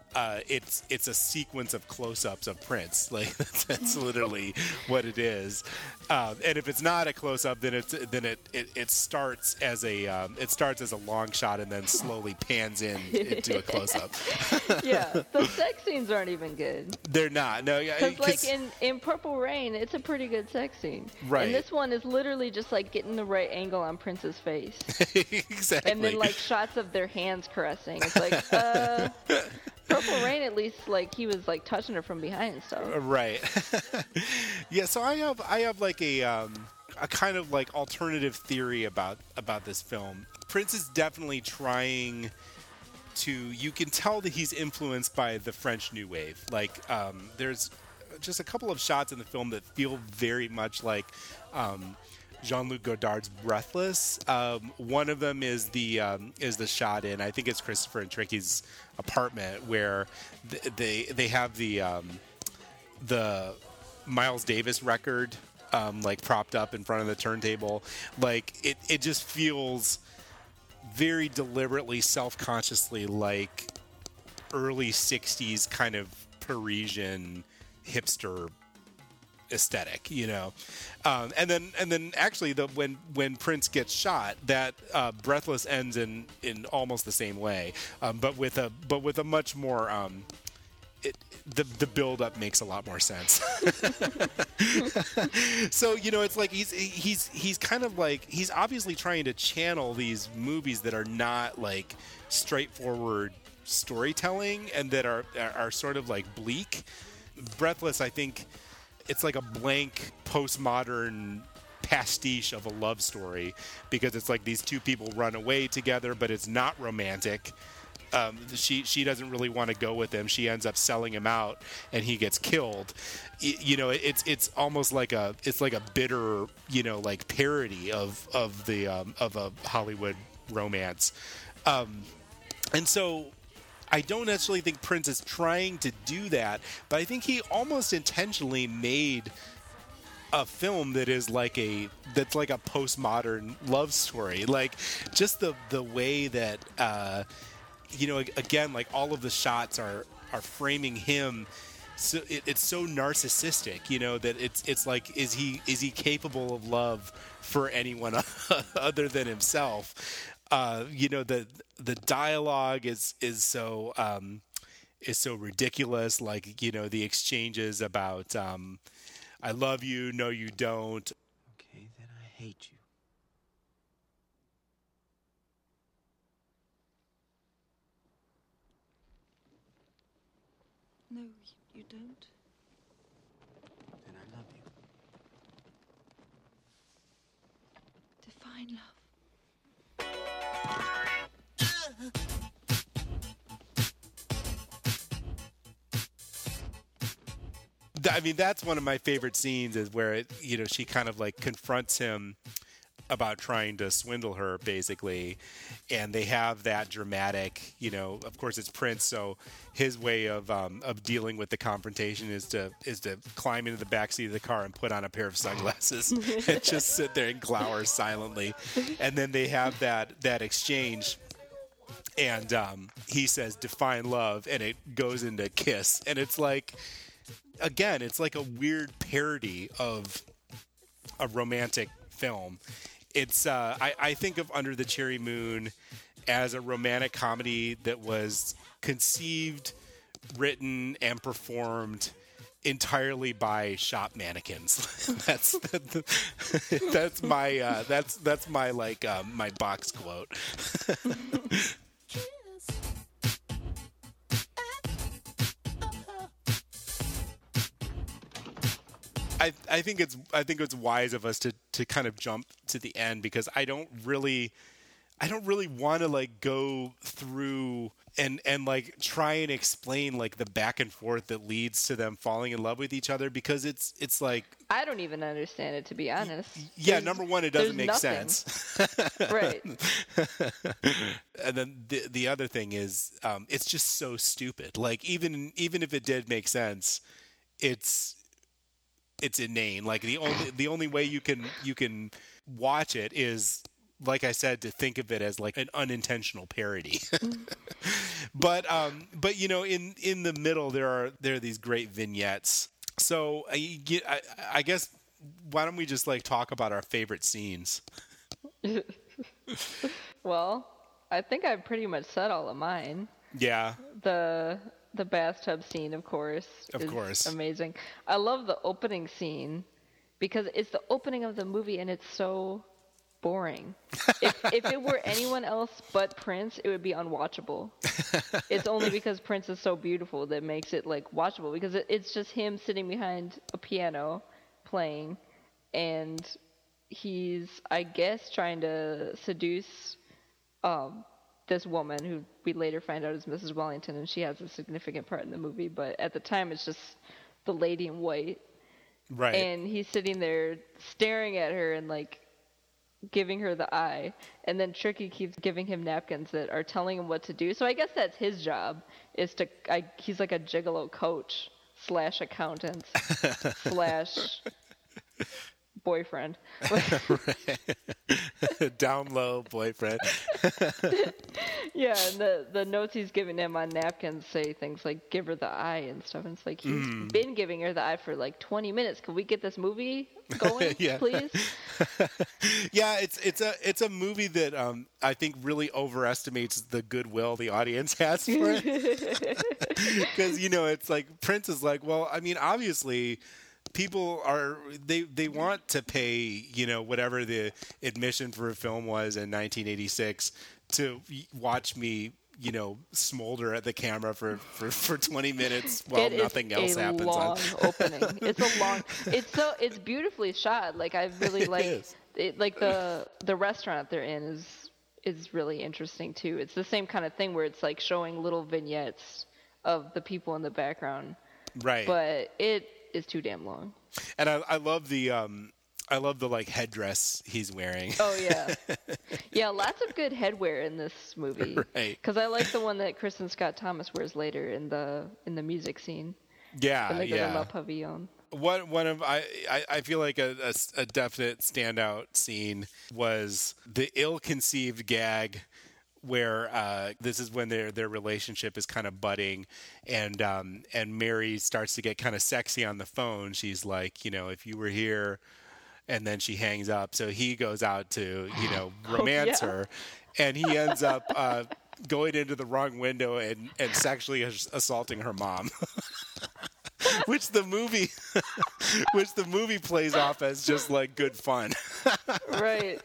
uh, it's it's a sequence of close-ups of Prince. Like that's, that's literally what it is. Um, and if it's not a close-up, then it's then it, it, it starts as a um, it starts as a long shot and then slowly pans in into a close-up. Yeah, the sex scenes aren't even good. They're not. No, yeah. Because like in, in Purple Rain, it's a pretty good sex scene. Right. And this one is literally just like getting the right angle on Prince's face. Exactly. And then like shots of their hands caressing. It's like, uh, Purple Rain at least like he was like touching her from behind and stuff. Right. Yeah. So I have I have like a um, a kind of like alternative theory about about this film. Prince is definitely trying to. You can tell that he's influenced by the French New Wave. Like um, there's just a couple of shots in the film that feel very much like. Um, Jean-Luc Godard's Breathless. Um, one of them is the um, is the shot in I think it's Christopher and Tricky's apartment where th- they they have the um, the Miles Davis record um, like propped up in front of the turntable. Like it it just feels very deliberately self-consciously like early sixties kind of Parisian hipster aesthetic, you know, um, and then and then actually the when when Prince gets shot, that uh, Breathless ends in in almost the same way, um, but with a but with a much more um, it, the the build up makes a lot more sense. So you know, it's like he's he's he's kind of like he's obviously trying to channel these movies that are not like straightforward storytelling and that are are sort of like bleak. Breathless, I think. It's like a blank postmodern pastiche of a love story because it's like these two people run away together, but it's not romantic. Um, she she doesn't really want to go with him. She ends up selling him out, and he gets killed. Y- you know, it's it's almost like a it's like a bitter you know like parody of of the um, of a Hollywood romance, um, and so. I don't necessarily think Prince is trying to do that, but I think he almost intentionally made a film that is like a that's like a postmodern love story. Like just the the way that uh, you know again like all of the shots are are framing him. So it, it's so narcissistic, you know, that it's it's like is he is he capable of love for anyone other than himself? Uh, you know, the the dialogue is is so um, is so ridiculous. Like you know, the exchanges about um, "I love you," "No, you don't." Okay, then I hate you. No, you don't. Then I love you. Define love. I mean, that's one of my favorite scenes is where, it, you know, she kind of like confronts him about trying to swindle her, basically. And they have that dramatic, you know, of course it's Prince, so his way of um, of dealing with the confrontation is to is to climb into the backseat of the car and put on a pair of sunglasses and just sit there and glower silently. And then they have that that exchange. And um, he says, "Define love," and it goes into kiss. And it's like, again, it's like a weird parody of a romantic film. It's uh, I, I think of Under the Cherry Moon as a romantic comedy that was conceived, written, and performed entirely by shop mannequins. that's that's my uh, that's that's my like uh, my box quote. I, I think it's I think it's wise of us to, to kind of jump to the end because I don't really I don't really want to like go through and, and like try and explain like the back and forth that leads to them falling in love with each other because it's it's like I don't even understand it, to be honest. Yeah, there's, number one, it doesn't make nothing. sense. Right. And then the the other thing is um, it's just so stupid. Like even even if it did make sense, it's it's inane. Like the only the only way you can you can watch it is like I said, to think of it as like an unintentional parody. but um, but you know, in in the middle there are there are these great vignettes. So I, I, I guess why don't we just like talk about our favorite scenes? Well, I think I've pretty much said all of mine. Yeah. The the bathtub scene, of course, of is course, amazing. I love the opening scene because it's the opening of the movie and it's so boring. if if it were anyone else but Prince, it would be unwatchable. It's only because Prince is so beautiful that makes it like watchable, because it, it's just him sitting behind a piano playing, and he's, I guess, trying to seduce um, this woman who we later find out is Missus Wellington, and she has a significant part in the movie, but at the time it's just the lady in white. Right. And he's sitting there staring at her and like giving her the eye, and then Tricky keeps giving him napkins that are telling him what to do. So I guess that's his job, is to I, he's like a gigolo coach slash accountant slash boyfriend. Down low boyfriend. Yeah, and the, the notes he's giving him on napkins say things like, give her the eye and stuff. And it's like, he's mm. been giving her the eye for like twenty minutes. Can we get this movie going, please? Yeah, it's it's a it's a movie that um, I think really overestimates the goodwill the audience has for it. Because, you know, it's like, Prince is like, well, I mean, obviously people are, they they want to pay, you know, whatever the admission for a film was in nineteen eighty-six to watch me, you know, smolder at the camera for, for, for twenty minutes while it nothing else a happens. Long on opening. It's a long. It's so it's beautifully shot. Like I really it like is. it. Like the the restaurant they're in is is really interesting too. It's the same kind of thing where it's like showing little vignettes of the people in the background. Right. But it is too damn long. And I, I love the um, I love the like headdress he's wearing. Oh yeah, yeah. Lots of good headwear in this movie. Right. Because I like the one that Kristen Scott Thomas wears later in the in the music scene. Yeah, when they go yeah. to La Pavillon. One one of I, I, I feel like a, a, a definite standout scene was the ill-conceived gag where uh, this is when their their relationship is kind of budding, and um, and Mary starts to get kind of sexy on the phone. She's like, you know, if you were here, and then she hangs up. So he goes out to, you know, romance oh, yeah. her, and he ends up uh, going into the wrong window and, and sexually assaulting her mom. Which the movie, which the movie plays off as just like good fun. Right.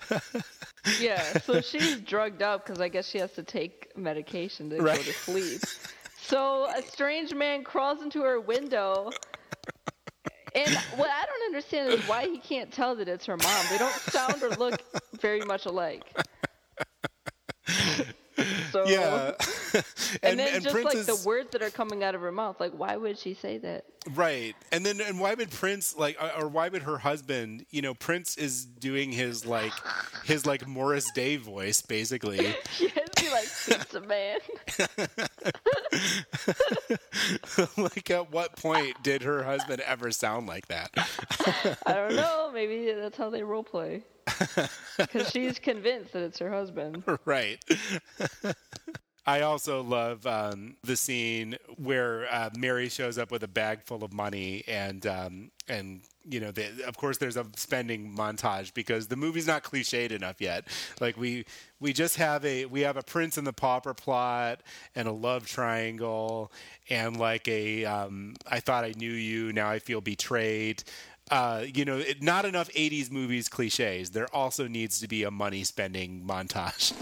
Yeah. So she's drugged up because I guess she has to take medication to right. go to sleep. So a strange man crawls into her window, and what I don't understand is why he can't tell that it's her mom. They don't sound or look very much alike. So, yeah. and, and then and just Prince like is, the words that are coming out of her mouth, like why would she say that? Right. And then and why would Prince like or why would her husband, you know, Prince is doing his like his like Morris Day voice basically. Yes, he like pizza man. Like at what point did her husband ever sound like that? I don't know, maybe that's how they role play. Because she's convinced that it's her husband. Right. I also love um, the scene where uh, Mary shows up with a bag full of money, and um, and you know, the, of course, there's a spending montage because the movie's not cliched enough yet. Like we we just have a we have a Prince and the Pauper plot and a love triangle and like a um, I thought I knew you, now I feel betrayed. Uh, you know, it, not enough eighties movies cliches. There also needs to be a money spending montage.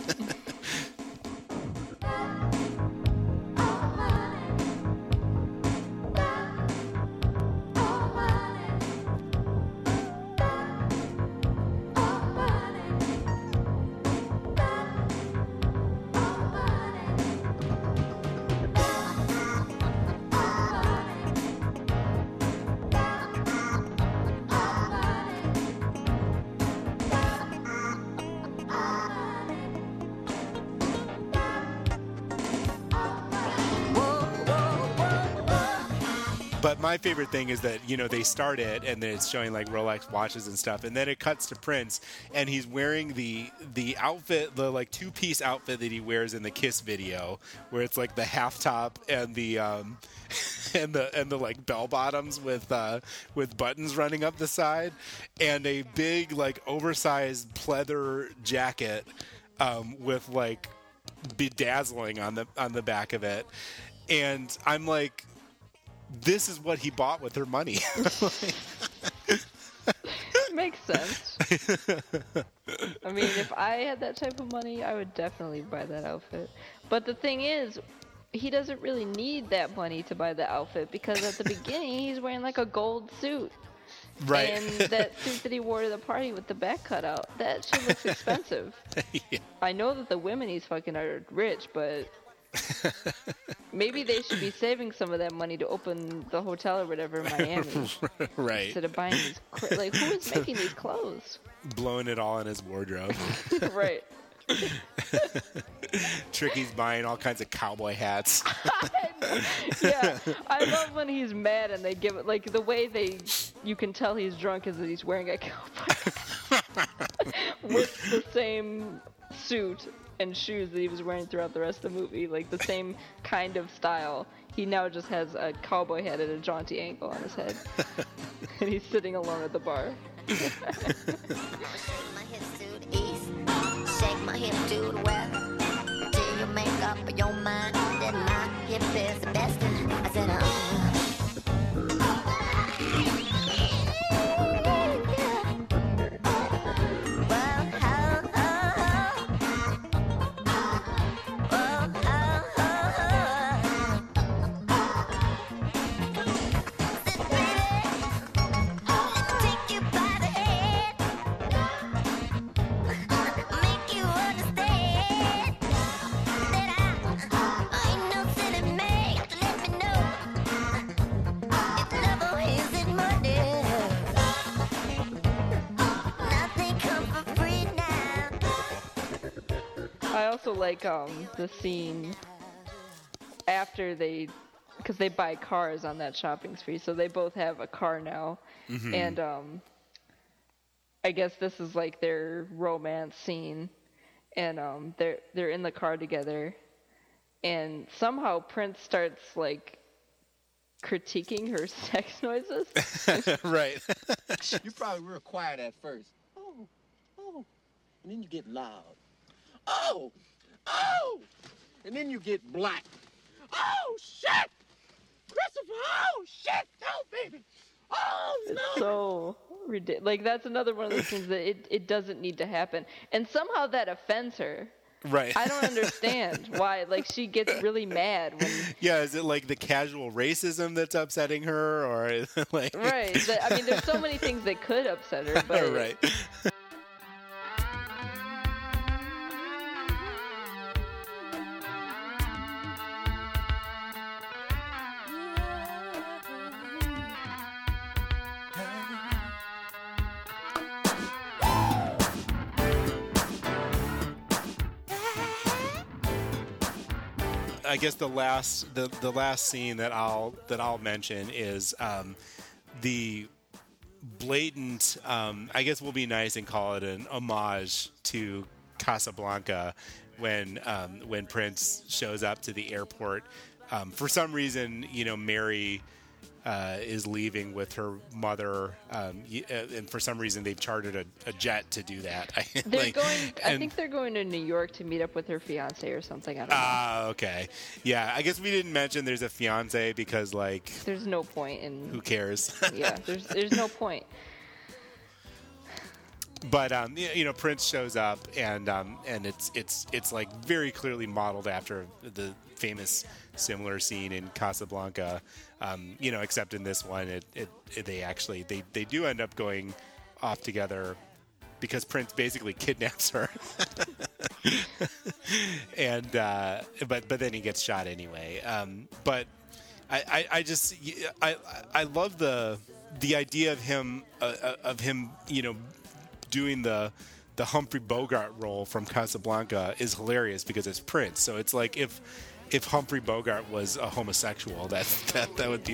but my favorite thing is that, you know, they start it and then it's showing like Rolex watches and stuff, and then it cuts to Prince and he's wearing the the outfit, the like two piece outfit that he wears in the Kiss video, where it's like the half top and the um and the and the like bell bottoms with uh with buttons running up the side, and a big like oversized pleather jacket um with like bedazzling on the on the back of it. And I'm like, this is what he bought with her money. Makes sense. I mean, if I had that type of money, I would definitely buy that outfit. But the thing is, he doesn't really need that money to buy the outfit, because at the beginning he's wearing like a gold suit. Right. And that suit that he wore to the party with the back cut out, that shit looks expensive. Yeah. I know that the women he's fucking are rich, but maybe they should be saving some of that money to open the hotel or whatever in Miami. Right. Instead of buying these, cra- like, who is making these clothes? Blowing it all in his wardrobe. Right. Tricky's buying all kinds of cowboy hats. Yeah, I love when he's mad and they give it, like, the way they, you can tell he's drunk is that he's wearing a cowboy hat with the same suit and shoes that he was wearing throughout the rest of the movie, like the same kind of style. He now just has a cowboy hat at a jaunty angle on his head, and he's sitting alone at the bar. Shake my hip to the well. Till you make up your mind that my hip is the best. I said, uh. I also like um the scene after they, because they buy cars on that shopping spree, so they both have a car now, mm-hmm. and um I guess this is like their romance scene, and um they're they're in the car together, and somehow Prince starts like critiquing her sex noises. Right. You're probably real quiet at first. Oh, oh, and then you get loud. Oh, oh, and then you get black. Oh, shit! Christopher, oh, shit! No, baby! Oh, no! It's so ridiculous. Like, that's another one of those things that it, it doesn't need to happen. And somehow that offends her. Right. I don't understand why. Like, she gets really mad when... Yeah, is it like the casual racism that's upsetting her, or like... Right. The, I mean, there's so many things that could upset her, but... Right. I guess the last the, the last scene that I'll that I'll mention is um, the blatant. Um, I guess we'll be nice and call it an homage to Casablanca when um, when Prince shows up to the airport. Um, for some reason, you know, Mary uh, is leaving with her mother, um, and for some reason they've chartered a, a jet to do that. They're like, going. I and, think they're going to New York to meet up with her fiance or something. I don't know. Ah, uh, okay. Yeah, I guess we didn't mention there's a fiance because, like, there's no point in. Who cares? Yeah, there's there's no point. But um, you know, Prince shows up, and um, and it's it's it's like very clearly modeled after the famous similar scene in Casablanca. Um, you know, except in this one, it, it, it they actually they, they do end up going off together because Prince basically kidnaps her, and uh, but but then he gets shot anyway. Um, but I, I, I just I I love the the idea of him uh, of him you know. doing the the Humphrey Bogart role from Casablanca is hilarious because it's Prince. So it's like if if Humphrey Bogart was a homosexual. That that that would be.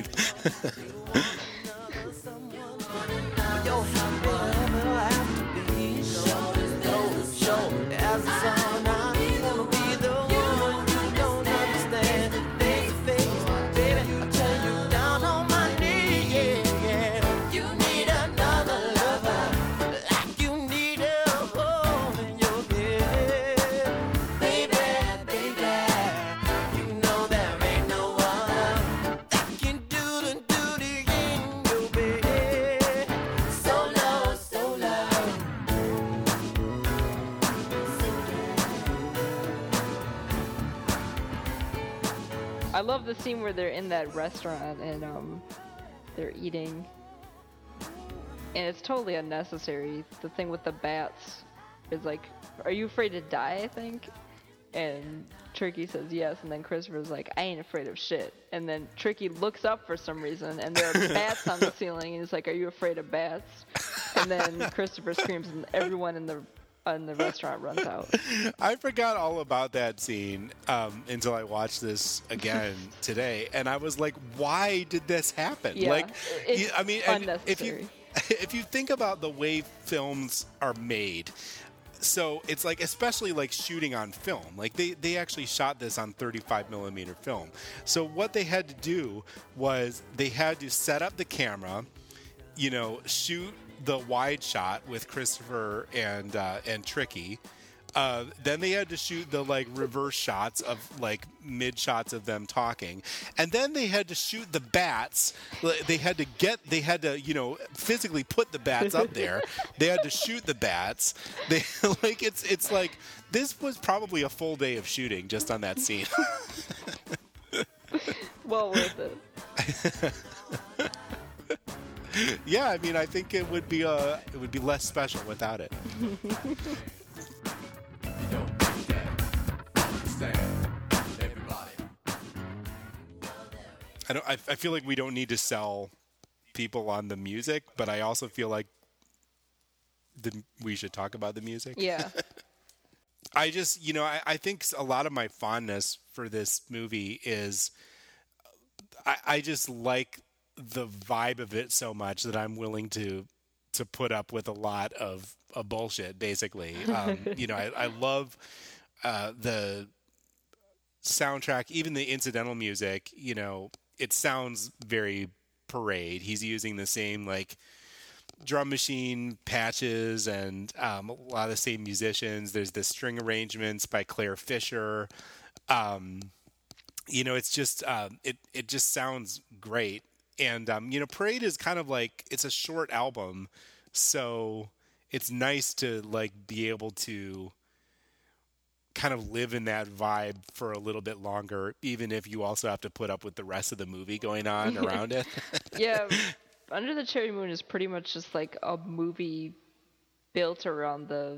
I love the scene where they're in that restaurant and um, they're eating, and it's totally unnecessary. The thing with the bats is like, "Are you afraid to die?" I think, and Tricky says yes, and then Christopher's like, "I ain't afraid of shit." And then Tricky looks up for some reason, and there are bats on the ceiling, and he's like, "Are you afraid of bats?" And then Christopher screams, and everyone in the in the restaurant runs out. I forgot all about that scene um, until I watched this again today, and I was like, "Why did this happen?" Yeah, like, it's I mean, unnecessary. if you if you think about the way films are made, so it's like, especially like shooting on film, like they they actually shot this on thirty-five millimeter film. So what they had to do was they had to set up the camera, you know, shoot the wide shot with Christopher and uh, and Tricky. Uh, then they had to shoot the like reverse shots of like mid shots of them talking, and then they had to shoot the bats. They had to get, they had to, you know, physically put the bats up there. They had to shoot the bats. They like it's it's like this was probably a full day of shooting just on that scene. Well worth it. Yeah, I mean, I think it would be uh, it would be less special without it. I don't. I, I feel like we don't need to sell people on the music, but I also feel like the, we should talk about the music. Yeah. I just, you know, I, I think a lot of my fondness for this movie is I, I just like the vibe of it so much that I'm willing to to put up with a lot of, of bullshit, basically. Um, you know, I, I love uh, the soundtrack, even the incidental music. You know, it sounds very Parade. He's using the same like drum machine patches and um, a lot of the same musicians. There's the string arrangements by Claire Fisher. Um, you know, it's just uh, it it just sounds great. And, um, you know, Parade is kind of like, it's a short album, so it's nice to, like, be able to kind of live in that vibe for a little bit longer, even if you also have to put up with the rest of the movie going on around it. Yeah, Under the Cherry Moon is pretty much just like a movie built around the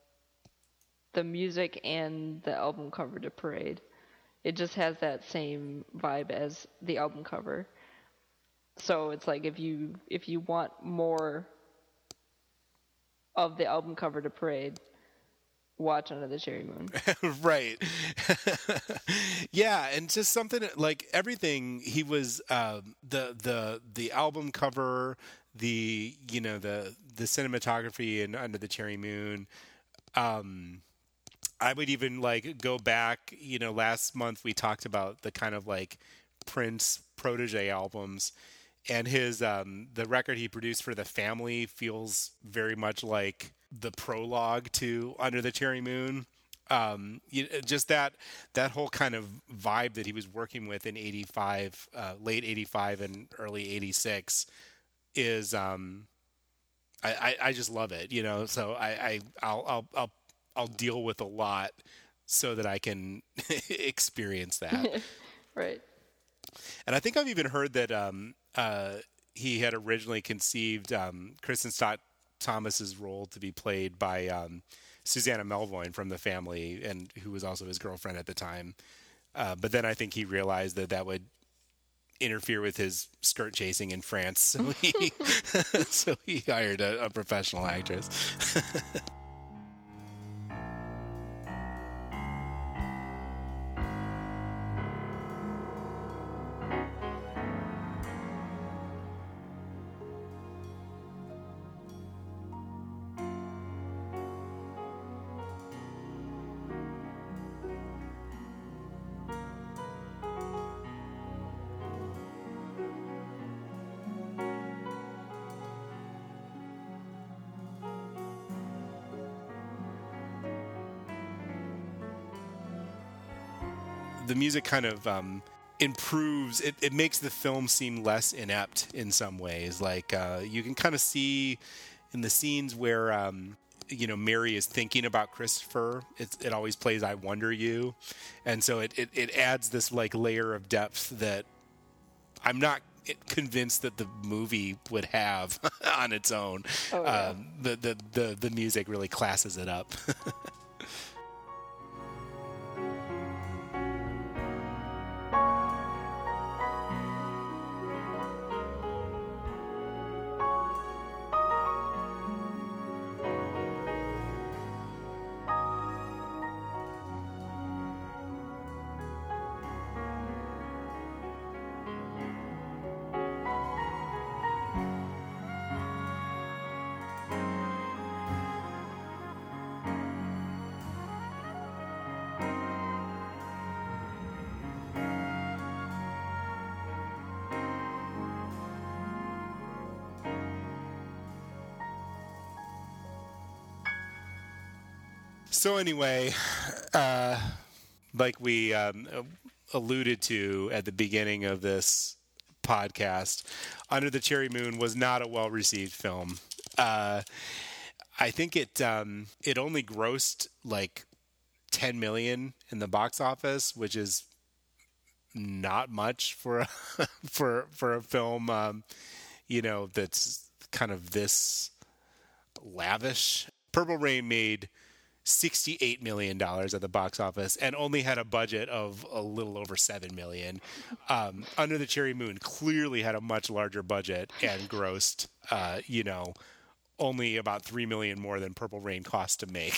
the music and the album cover to Parade. It just has that same vibe as the album cover. So it's like if you if you want more of the album cover to Parade, watch Under the Cherry Moon. Right. Yeah, and just something like everything he was um, the the the album cover, the you know the the cinematography in Under the Cherry Moon. Um, I would even like go back. You know, last month we talked about the kind of like Prince protege albums. And his um, the record he produced for The Family feels very much like the prologue to Under the Cherry Moon. Um, you, just that that whole kind of vibe that he was working with in eighty-five, uh, late eighty-five and early eighty-six is um, I, I, I just love it. You know, so I, I I'll, I'll I'll I'll deal with a lot so that I can experience that. Right. And I think I've even heard that um, uh, he had originally conceived um, Kristen Scott Thomas's role to be played by um, Susanna Melvoin from The Family, and who was also his girlfriend at the time. Uh, but then I think he realized that that would interfere with his skirt chasing in France, so he so he hired a, a professional actress. the music kind of um, improves. It, it makes the film seem less inept in some ways. Like uh, you can kind of see in the scenes where um, you know Mary is thinking about Christopher. It, it always plays "I Wonder You," and so it, it it adds this like layer of depth that I'm not convinced that the movie would have on its own. Oh, yeah. um, the, the the the music really classes it up. So anyway, uh, like we um, alluded to at the beginning of this podcast, Under the Cherry Moon was not a well-received film. Uh, I think it um, it only grossed like ten million dollars in the box office, which is not much for a, for for a film, um, you know, that's kind of this lavish. Purple Rain made sixty-eight million dollars at the box office and only had a budget of a little over seven million dollars. Um, Under the Cherry Moon clearly had a much larger budget and grossed, uh, you know, only about three million dollars more than Purple Rain cost to make.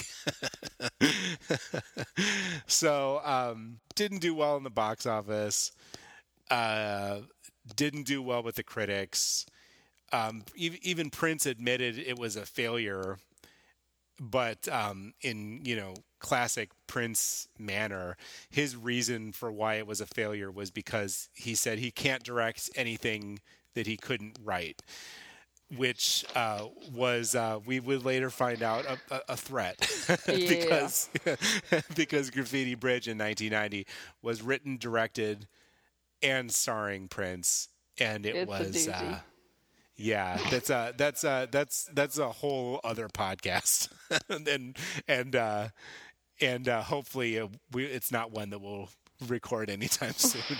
So, um, didn't do well in the box office. Uh, didn't do well with the critics. Um, even, even Prince admitted it was a failure. But um, in, you know, classic Prince manner, his reason for why it was a failure was because he said he can't direct anything that he couldn't write, which uh, was, uh, we would later find out, a, a, a threat. because because Graffiti Bridge in nineteen ninety was written, directed, and starring Prince, and it it's was... A doozy. Uh, Yeah, that's a that's a that's that's a whole other podcast, and and uh, and uh, hopefully uh, we, it's not one that we'll record anytime soon.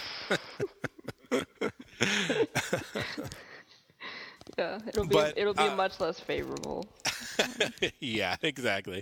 Yeah, it'll be but, it'll be uh, much less favorable. Yeah, exactly.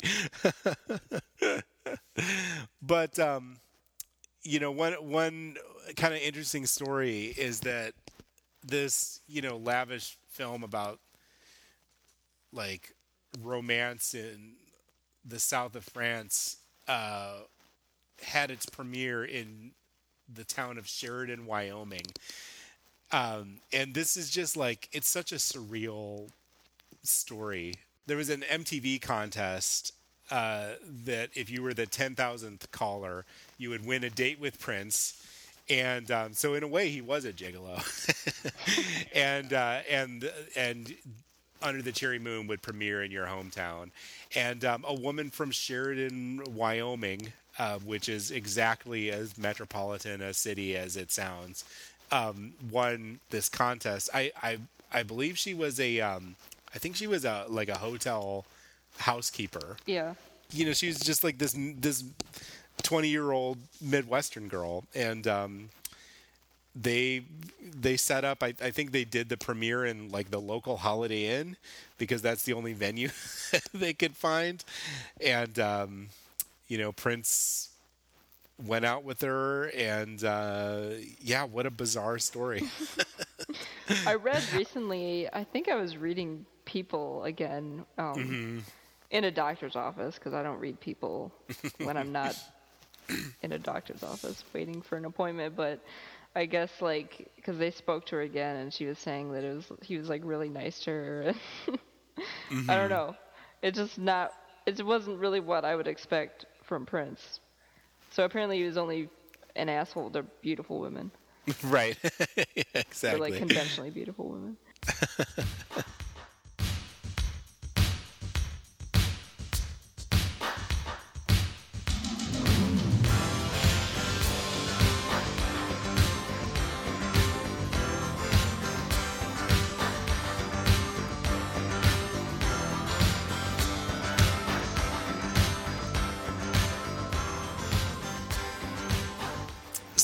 But um, you know, one one kind of interesting story is that this, you know, lavish film about like romance in the south of France uh, had its premiere in the town of Sheridan, Wyoming. Um, and this is just like, it's such a surreal story. There was an M T V contest uh, that if you were the ten thousandth caller, you would win a date with Prince. And um, so, in a way, he was a gigolo, and uh, and and Under the Cherry Moon would premiere in your hometown, and um, a woman from Sheridan, Wyoming, uh, which is exactly as metropolitan a city as it sounds, um, won this contest. I, I I believe she was a um, I think she was a like a hotel housekeeper. Yeah. You know, she was just like this this. twenty-year-old Midwestern girl, and um, they they set up. I, I think they did the premiere in like the local Holiday Inn because that's the only venue they could find, and um, you know, Prince went out with her, and uh, yeah, what a bizarre story. I read recently. I think I was reading People again um, mm-hmm. in a doctor's office because I don't read People when I'm not in a doctor's office waiting for an appointment, but I guess like because they spoke to her again and she was saying that it was he was like really nice to her. mm-hmm. I don't know, it's just not it wasn't really what I would expect from Prince. So apparently he was only an asshole to beautiful women. Right. Exactly. Or like conventionally beautiful women.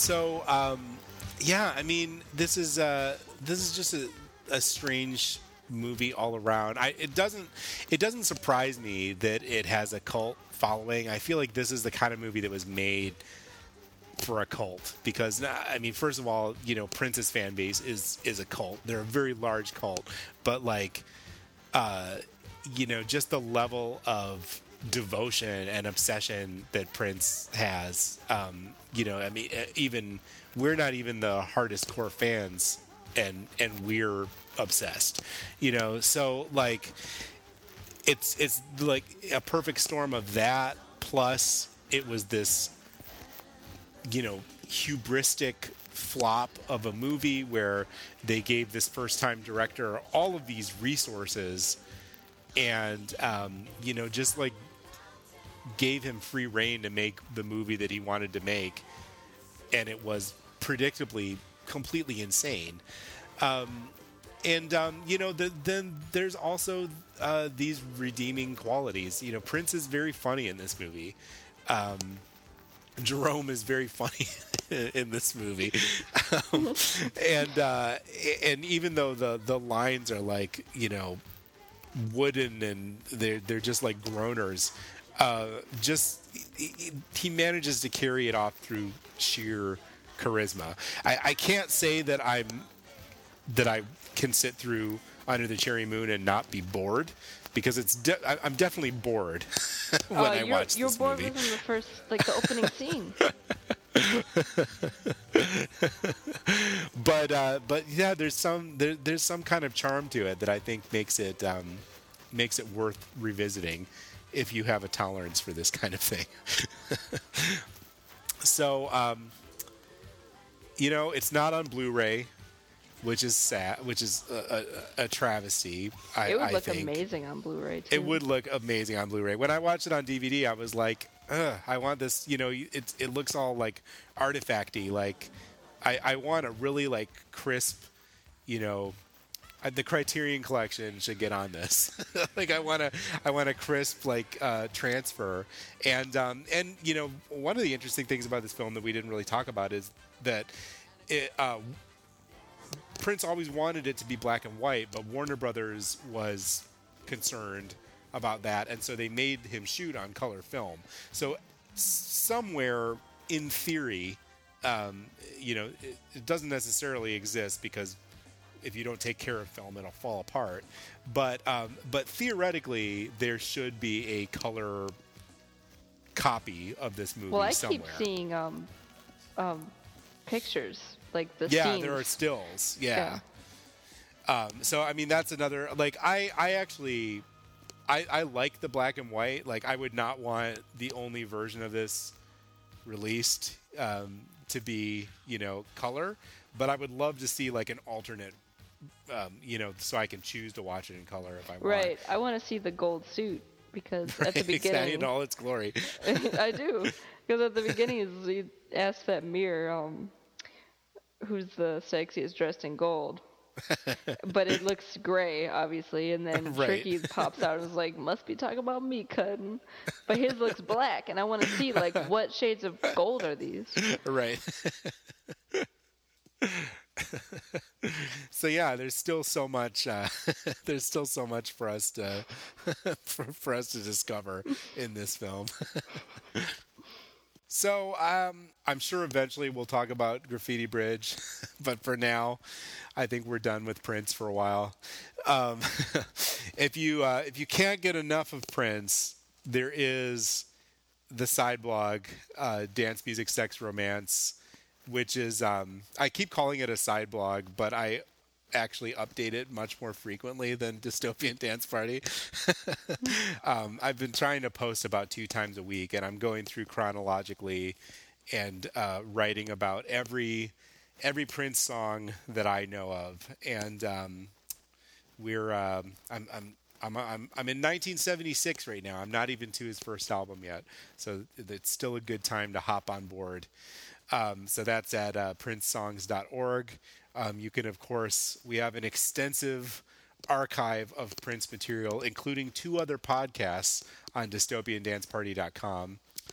so um, yeah, I mean, this is uh, this is just a, a strange movie all around. I it doesn't it doesn't surprise me that it has a cult following. I feel like this is the kind of movie that was made for a cult because I mean, first of all, you know, Prince's fan base is is a cult. They're a very large cult, but like, uh, you know, just the level of devotion and obsession that Prince has. Um, you know, I mean, even we're not even the hardest core fans, and and we're obsessed. You know, so like, it's it's like a perfect storm of that. Plus, it was this, you know, hubristic flop of a movie where they gave this first-time director all of these resources and, um, you know, just like gave him free reign to make the movie that he wanted to make. And it was predictably completely insane. Um, and, um, you know, the, then there's also uh, these redeeming qualities. You know, Prince is very funny in this movie. Um, Jerome is very funny in this movie, um, and uh, and even though the, the lines are like, you know, wooden and they're they're just like groaners, uh, just he, he manages to carry it off through sheer charisma. I, I can't say that I'm that I can sit through Under the Cherry Moon and not be bored. Because it's, de- I- I'm definitely bored when uh, I you're, watch you're this bored movie. within the first, like the opening scene. but uh, but yeah, there's some there, there's some kind of charm to it that I think makes it um, makes it worth revisiting if you have a tolerance for this kind of thing. so um, you know, it's not on Blu-ray. Which is sad, which is a, a, a travesty. I, it would I look think. amazing on Blu-ray too. It would look amazing on Blu-ray. When I watched it on D V D, I was like, Ugh, I want this. You know, it it looks all like artifacty. Like, I I want a really like crisp. You know, uh, the Criterion Collection should get on this. like, I want a I want a crisp like uh, transfer. And um and you know, one of the interesting things about this film that we didn't really talk about is that it. Uh, Prince always wanted it to be black and white, but Warner Brothers was concerned about that, and so they made him shoot on color film. So somewhere in theory, um, you know, it, it doesn't necessarily exist because if you don't take care of film, it'll fall apart. But um, but theoretically, there should be a color copy of this movie well, I somewhere. keep seeing um, um, pictures. Like the yeah, scenes. there are stills. Yeah. yeah. Um, so I mean, that's another. Like I, I actually, I, I like the black and white. Like I would not want the only version of this released um, to be, you know, color. But I would love to see like an alternate, um, you know, so I can choose to watch it in color if I want. Right. I want to see the gold suit because right, at the beginning, exactly, in all its glory. I do, because at the beginning, he asks that mirror. Um, who's the sexiest dressed in gold, but it looks gray, obviously, and then right. Tricky pops out and is like, must be talking about me cutting, but his looks black, and I want to see, like, what shades of gold are these? Right. So yeah, there's still so much, uh, there's still so much for us to, for, for us to discover in this film. So um, I'm sure eventually we'll talk about Graffiti Bridge, but for now, I think we're done with Prince for a while. Um, if you uh, if you can't get enough of Prince, there is the side blog, uh, Dance Music Sex Romance, which is um, I keep calling it a side blog, but I actually update it much more frequently than Dystopian Dance Party. um, I've been trying to post about two times a week, and I'm going through chronologically and uh, writing about every every Prince song that I know of. And um, we're um, I'm, I'm I'm I'm I'm in nineteen seventy-six right now. I'm not even to his first album yet, so it's still a good time to hop on board. Um, so that's at uh, prince songs dot org. Um, you can, of course, we have an extensive archive of Prince material, including two other podcasts on dystopian dance party dot com.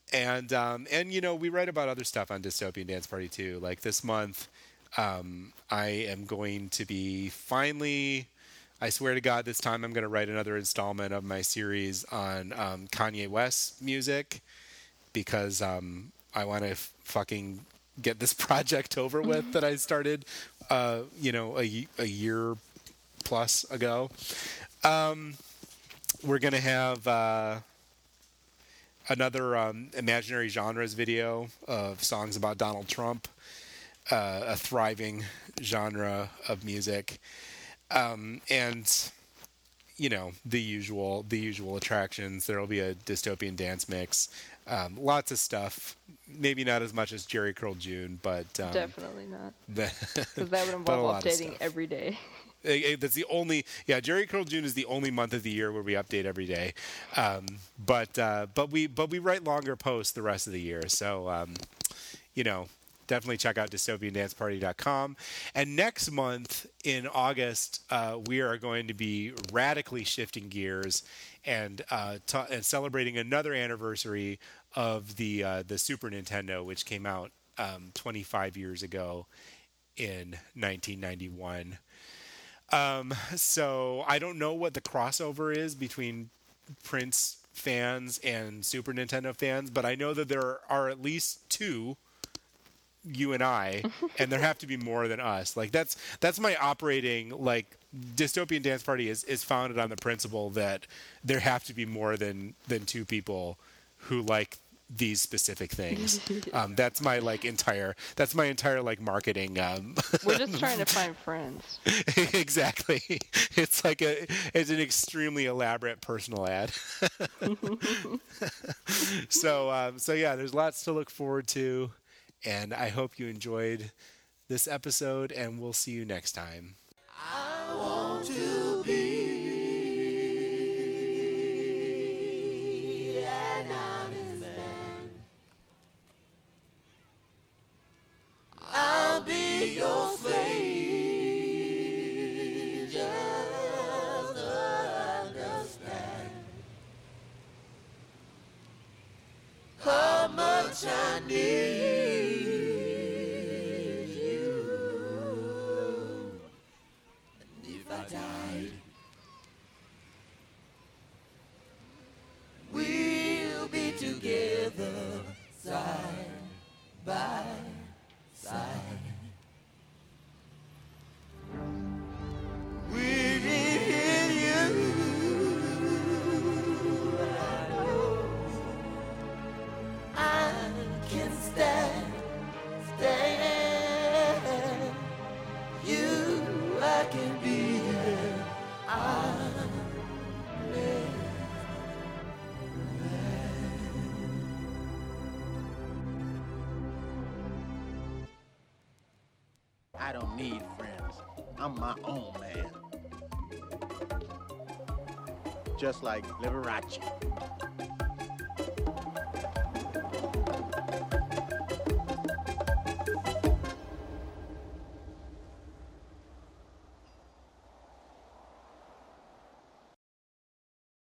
and um, and you know, we write about other stuff on Dystopian Dance Party too. Like this month, um, I am going to be finally. I swear to God, this time I'm going to write another installment of my series on um, Kanye West music, because um, I want to f- fucking get this project over with that I started, uh, you know, a, a year plus ago. Um, we're going to have uh, another um, Imaginary Genres video of songs about Donald Trump, uh, a thriving genre of music. Um, and, you know, the usual the usual attractions. There will be a dystopian dance mix. Um, lots of stuff. Maybe not as much as Jerry Curl June, but... Um, Definitely not. Because that would involve updating every day. That's the only... Yeah, Jerry Curl June is the only month of the year where we update every day. Um, but uh, but we but we write longer posts the rest of the year. So, um, you know... Definitely check out dystopian dance party dot com. And next month in August, uh, we are going to be radically shifting gears and uh, ta- and celebrating another anniversary of the uh, the Super Nintendo, which came out um, twenty-five years ago in nineteen ninety-one. Um, so I don't know what the crossover is between Prince fans and Super Nintendo fans, but I know that there are at least two. You and I, and there have to be more than us. Like that's that's my operating, like, Dystopian Dance Party is, is founded on the principle that there have to be more than than two people who like these specific things. Um, that's my like entire that's my entire like marketing. Um, We're just trying to find friends. Exactly. It's like a it's an extremely elaborate personal ad. so um, so yeah, there's lots to look forward to. And I hope you enjoyed this episode, and we'll see you next time. I want to be an honest man. I'll be your slave. Just understand how much I need. We'll be together side by side. Within you, I know I can stand, stand. You, I can be here. I I don't need friends. I'm my own man. Just like Liberace.